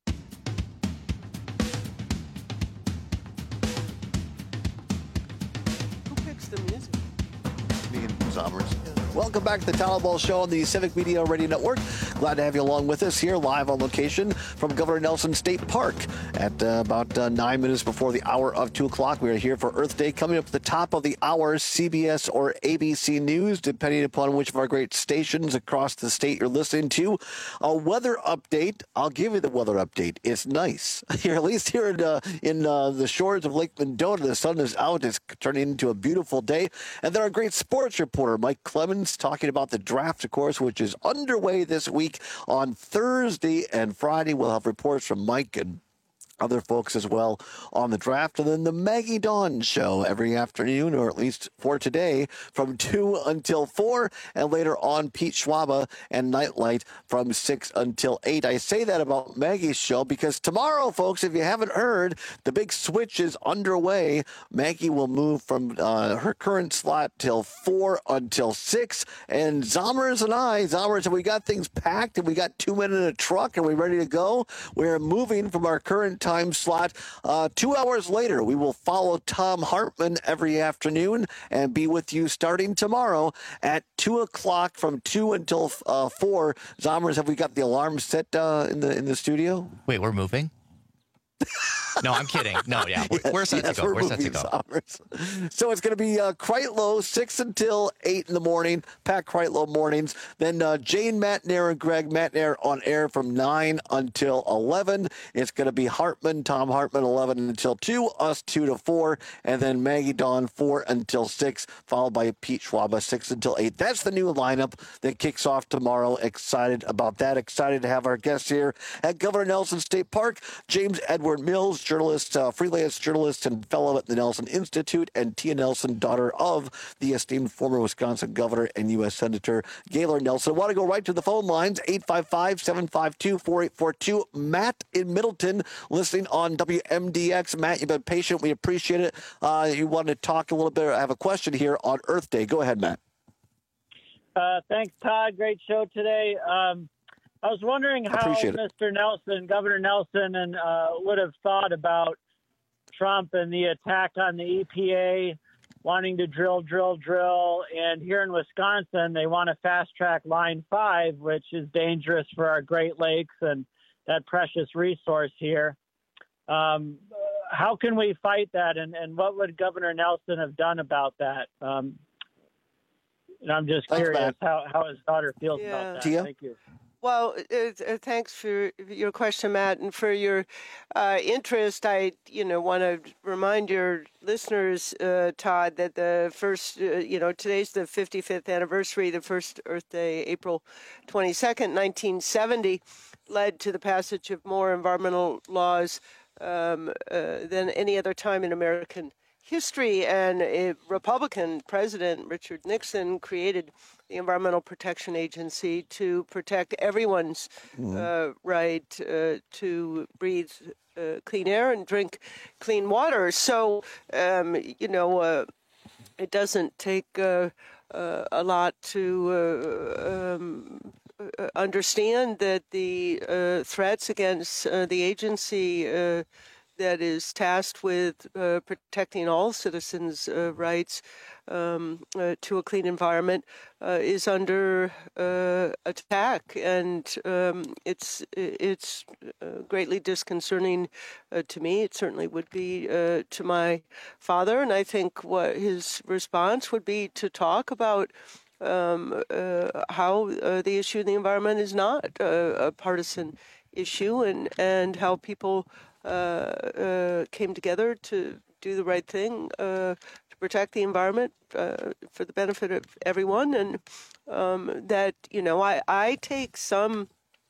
Who picks the music? Me and Zommers. Welcome back to the Town Ball Show on the Civic Media Radio Network. Glad to have you along with us here live on location from Governor Nelson State Park at uh, about uh, nine minutes before the hour of two o'clock. We are here for Earth Day. Coming up at the top of the hour, C B S or A B C News, depending upon which of our great stations across the state you're listening to. A weather update. I'll give you the weather update. It's nice. Here, at least here in, uh, in uh, the shores of Lake Mendota, the sun is out. It's turning into a beautiful day. And then our great sports reporter, Mike Clemens, talking about the draft, of course, which is underway this week. On Thursday and Friday, we'll have reports from Mike and other folks as well on the draft. And then the Maggie Dawn Show every afternoon, or at least for today, from two until four. And later on, Pete Schwaba and Nightlight from six until eight. I say that about Maggie's show because tomorrow, folks, if you haven't heard, the big switch is underway. Maggie will move from uh, her current slot till four until six. And Zommers and I, Zommers, have we got things packed and we got two men in a truck and we ready to go? We're moving from our current time time slot. Uh, two hours later, we will follow Tom Hartman every afternoon and be with you starting tomorrow at two o'clock from two until uh, four. Zommers, have we got the alarm set uh, in the in the studio? Wait, we're moving? No, I'm kidding. No, yeah, we're, yes, we're set yes, to go. We're, we're set to go. Zommers. So it's going to be uh, Kreitlow, six until eight in the morning, Pat Kreitlow mornings. Then uh, Jane Matnair and Greg Matnair on air from nine until eleven. It's going to be Hartman, Tom Hartman, eleven until two, us two to four, and then Maggie Dawn, four until six, followed by Pete Schwaba, six until eight. That's the new lineup that kicks off tomorrow. Excited about that. Excited to have our guests here at Governor Nelson State Park, James Edward Mills, journalist, uh, freelance journalist and fellow at the Nelson Institute, and Tia Nelson, daughter of the esteemed former Wisconsin governor and U S Senator Gaylord Nelson. I want to go right to the phone lines, eight five five, seven five two, four eight four two. Matt in Middleton, listening on W M D X. Matt, you've been patient. We appreciate it. Uh, you wanted to talk a little bit. I have a question here on Earth Day. Go ahead, Matt. Uh, thanks, Todd. Great show today. Um, I was wondering how Mister Nelson, Governor Nelson, and uh, would have thought about Trump and the attack on the E P A, wanting to drill, drill, drill. And here in Wisconsin, they want to fast-track Line five, which is dangerous for our Great Lakes and that precious resource here. Um, how can we fight that, and, and what would Governor Nelson have done about that? Um, and I'm just Thanks, curious Matt. how, how his daughter feels Yeah. about that. Tia? Thank you. Well, uh, uh, thanks for your question, Matt, and for your uh, interest. I, you know, want to remind your listeners, uh, Todd, that the first, uh, you know, today's the fifty-fifth anniversary. The first Earth Day, April twenty-second, nineteen seventy, led to the passage of more environmental laws um, uh, than any other time in American history. And a Republican president, Richard Nixon, created the Environmental Protection Agency to protect everyone's Mm-hmm. uh, right uh, to breathe uh, clean air and drink clean water. So, um, you know, uh, it doesn't take uh, uh, a lot to uh, um, uh, understand that the uh, threats against uh, the agency uh, that is tasked with uh, protecting all citizens' uh, rights um, uh, to a clean environment uh, is under uh, attack, and um, it's it's uh, greatly disconcerting uh, to me. It certainly would be uh, to my father, and I think what his response would be to talk about um, uh, how uh, the issue of the environment is not uh, a partisan issue, and and how people Uh, uh, came together to do the right thing uh, to protect the environment uh, for the benefit of everyone. And um, that, you know, I, I take some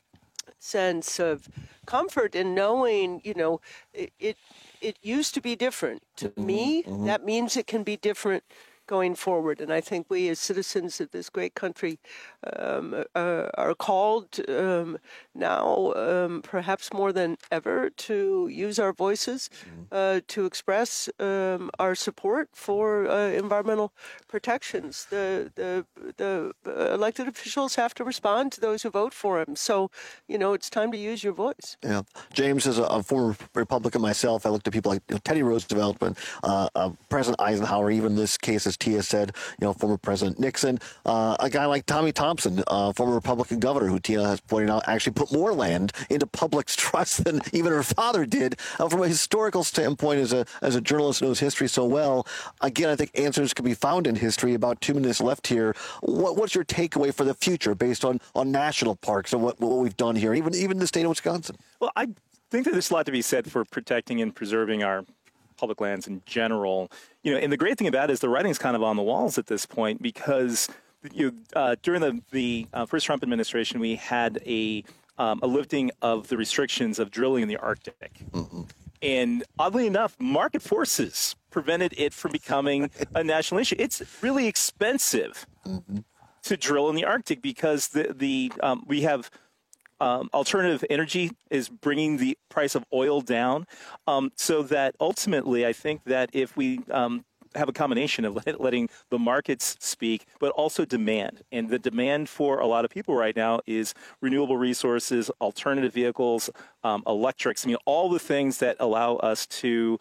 sense of comfort in knowing, you know, it it, it used to be different. To mm-hmm, me, mm-hmm. that means it can be different going forward. And I think we as citizens of this great country um, uh, are called um, now, um, perhaps more than ever, to use our voices uh, to express um, our support for uh, environmental protections. The, the, the elected officials have to respond to those who vote for them. So, you know, it's time to use your voice. Yeah. James, as a, a former Republican myself, I looked at people like you know, Teddy Roosevelt, but uh, uh, President Eisenhower, even in this case, as Tia said, you know, former President Nixon, uh, a guy like Tommy Thompson, uh, former Republican governor, who Tia has pointed out actually put more land into public's trust than even her father did. Uh, from a historical standpoint, as a as a journalist who knows history so well, again, I think answers can be found in history. About two minutes left here. What, what's your takeaway for the future based on, on national parks and what, what we've done here, even even the state of Wisconsin? Well, I think that there's a lot to be said for protecting and preserving our public lands in general. You know, and the great thing about it is the writing's kind of on the walls at this point, because you uh, during the the uh, first Trump administration, we had a um, a lifting of the restrictions of drilling in the Arctic, mm-hmm. and oddly enough, market forces prevented it from becoming a national issue. It's really expensive mm-hmm. to drill in the Arctic because the the um, we have. Um, alternative energy is bringing the price of oil down, um, so that ultimately I think that if we um, have a combination of let, letting the markets speak, but also demand, and the demand for a lot of people right now is renewable resources, alternative vehicles, um, electrics, I mean, all the things that allow us to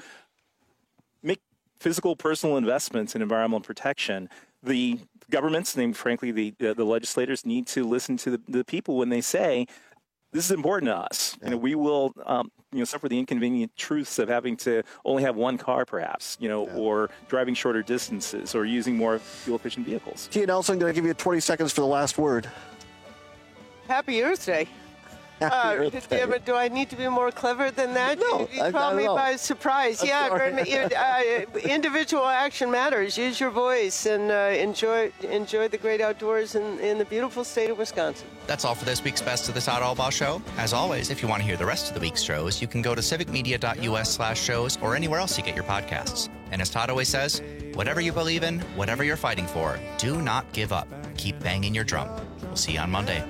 make physical personal investments in environmental protection. The governments, and frankly the, the, the legislators, need to listen to the, the people when they say, this is important to us. Yeah. You know, we will, um, you know, suffer the inconvenient truths of having to only have one car, perhaps, you know, yeah. or driving shorter distances, or using more fuel-efficient vehicles. Tia Nelson, going to give you twenty seconds for the last word. Happy Earth Day. Happy Uh, Earth Day. do I need to be more clever than that? No, you you I- caught I me don't know. by surprise. I'm yeah, sorry. very- you- uh, individual action matters. Use your voice and uh, enjoy enjoy the great outdoors in, in the beautiful state of Wisconsin. That's all for this week's Best of the Todd Albaugh Show. As always, if you want to hear the rest of the week's shows, you can go to civicmedia.us slash shows or anywhere else you get your podcasts. And as Todd always says, whatever you believe in, whatever you're fighting for, do not give up. Keep banging your drum. We'll see you on Monday.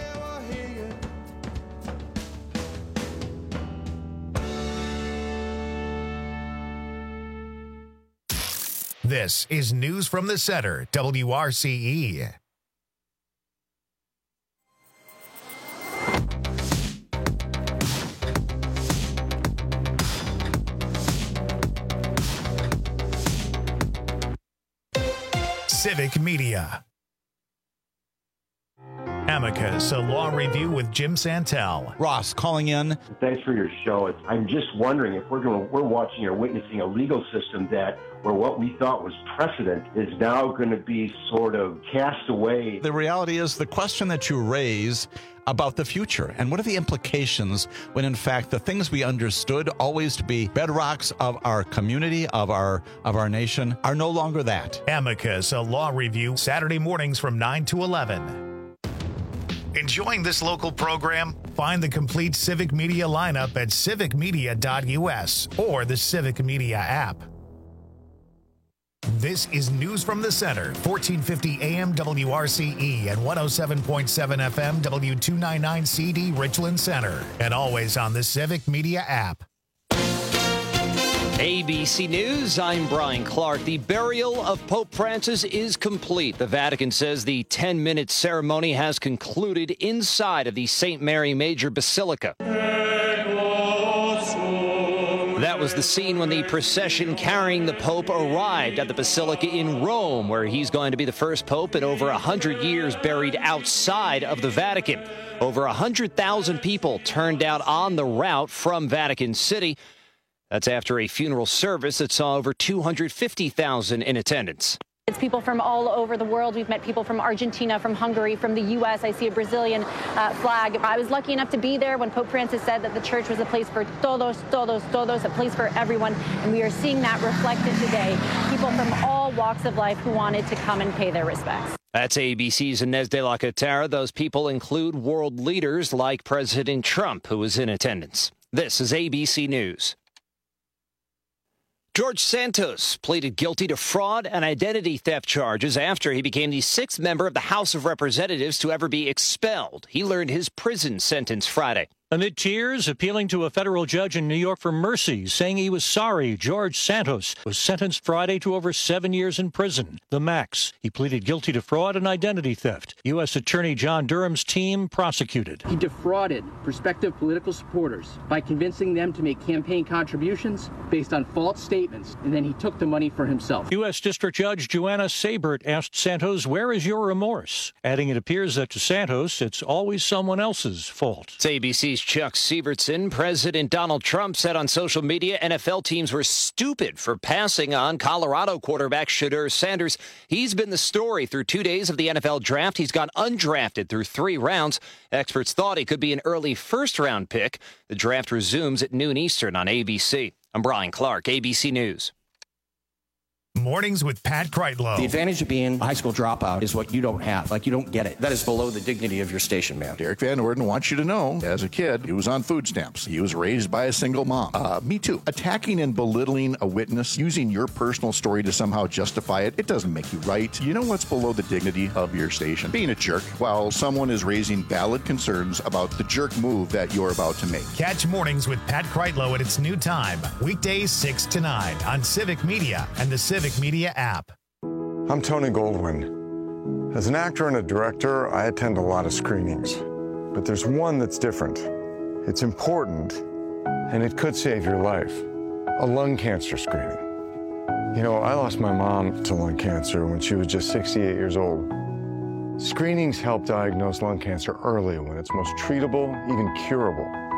This is News from the Center, W R C E. Civic Media. Amicus, a law review with Jim Santel. Ross calling in. Thanks for your show. It's, I'm just wondering if we're going, we're watching or witnessing a legal system that where what we thought was precedent is now going to be sort of cast away. The reality is the question that you raise about the future and what are the implications when in fact the things we understood always to be bedrocks of our community, of our of our nation, are no longer that. Amicus, a law review, Saturday mornings from nine to eleven. Enjoying this local program? Find the complete Civic Media lineup at civic media dot U S or the Civic Media app. This is News from the Center, fourteen fifty A M W R C E and one oh seven point seven F M W two ninety-nine C D Richland Center, and always on the Civic Media app. A B C News, I'm Brian Clark. The burial of Pope Francis is complete. The Vatican says the ten-minute ceremony has concluded inside of the Saint Mary Major Basilica. That was the scene when the procession carrying the Pope arrived at the Basilica in Rome, where he's going to be the first Pope in over one hundred years buried outside of the Vatican. Over one hundred thousand people turned out on the route from Vatican City. That's after a funeral service that saw over two hundred fifty thousand in attendance. It's people from all over the world. We've met people from Argentina, from Hungary, from the U S. I see a Brazilian uh, flag. I was lucky enough to be there when Pope Francis said that the church was a place for todos, todos, todos, a place for everyone. And we are seeing that reflected today. People from all walks of life who wanted to come and pay their respects. That's A B C's Inez de la Catara. Those people include world leaders like President Trump, who was in attendance. This is A B C News. George Santos pleaded guilty to fraud and identity theft charges after he became the sixth member of the House of Representatives to ever be expelled. He learned his prison sentence Friday. Amid tears, appealing to a federal judge in New York for mercy, saying he was sorry, George Santos was sentenced Friday to over seven years in prison, the max. He pleaded guilty to fraud and identity theft. U S. Attorney John Durham's team prosecuted. He defrauded prospective political supporters by convincing them to make campaign contributions based on false statements, and then he took the money for himself. U S. District Judge Joanna Sabert asked Santos, "Where is your remorse?" Adding it appears that to Santos, it's always someone else's fault. It's A B C's Chuck Sievertson. President Donald Trump said on social media N F L teams were stupid for passing on Colorado quarterback Shedeur Sanders. He's been the story through two days of the N F L draft. He's gone undrafted through three rounds. Experts thought he could be an early first-round pick. The draft resumes at noon Eastern on A B C. I'm Brian Clark, A B C News. Mornings with Pat Kreitlow. The advantage of being a high school dropout is what you don't have. Like, you don't get it. That is below the dignity of your station, man. Derek Van Orden wants you to know, as a kid, he was on food stamps. He was raised by a single mom. Uh, me too. Attacking and belittling a witness, using your personal story to somehow justify it, it doesn't make you right. You know what's below the dignity of your station? Being a jerk while someone is raising valid concerns about the jerk move that you're about to make. Catch Mornings with Pat Kreitlow at its new time, weekdays six to nine on Civic Media and the Civic Media app. I'm Tony Goldwyn. As an actor and a director, I attend a lot of screenings. But there's one that's different. It's important, and it could save your life. A lung cancer screening. You know, I lost my mom to lung cancer when she was just sixty-eight years old. Screenings help diagnose lung cancer early when it's most treatable, even curable.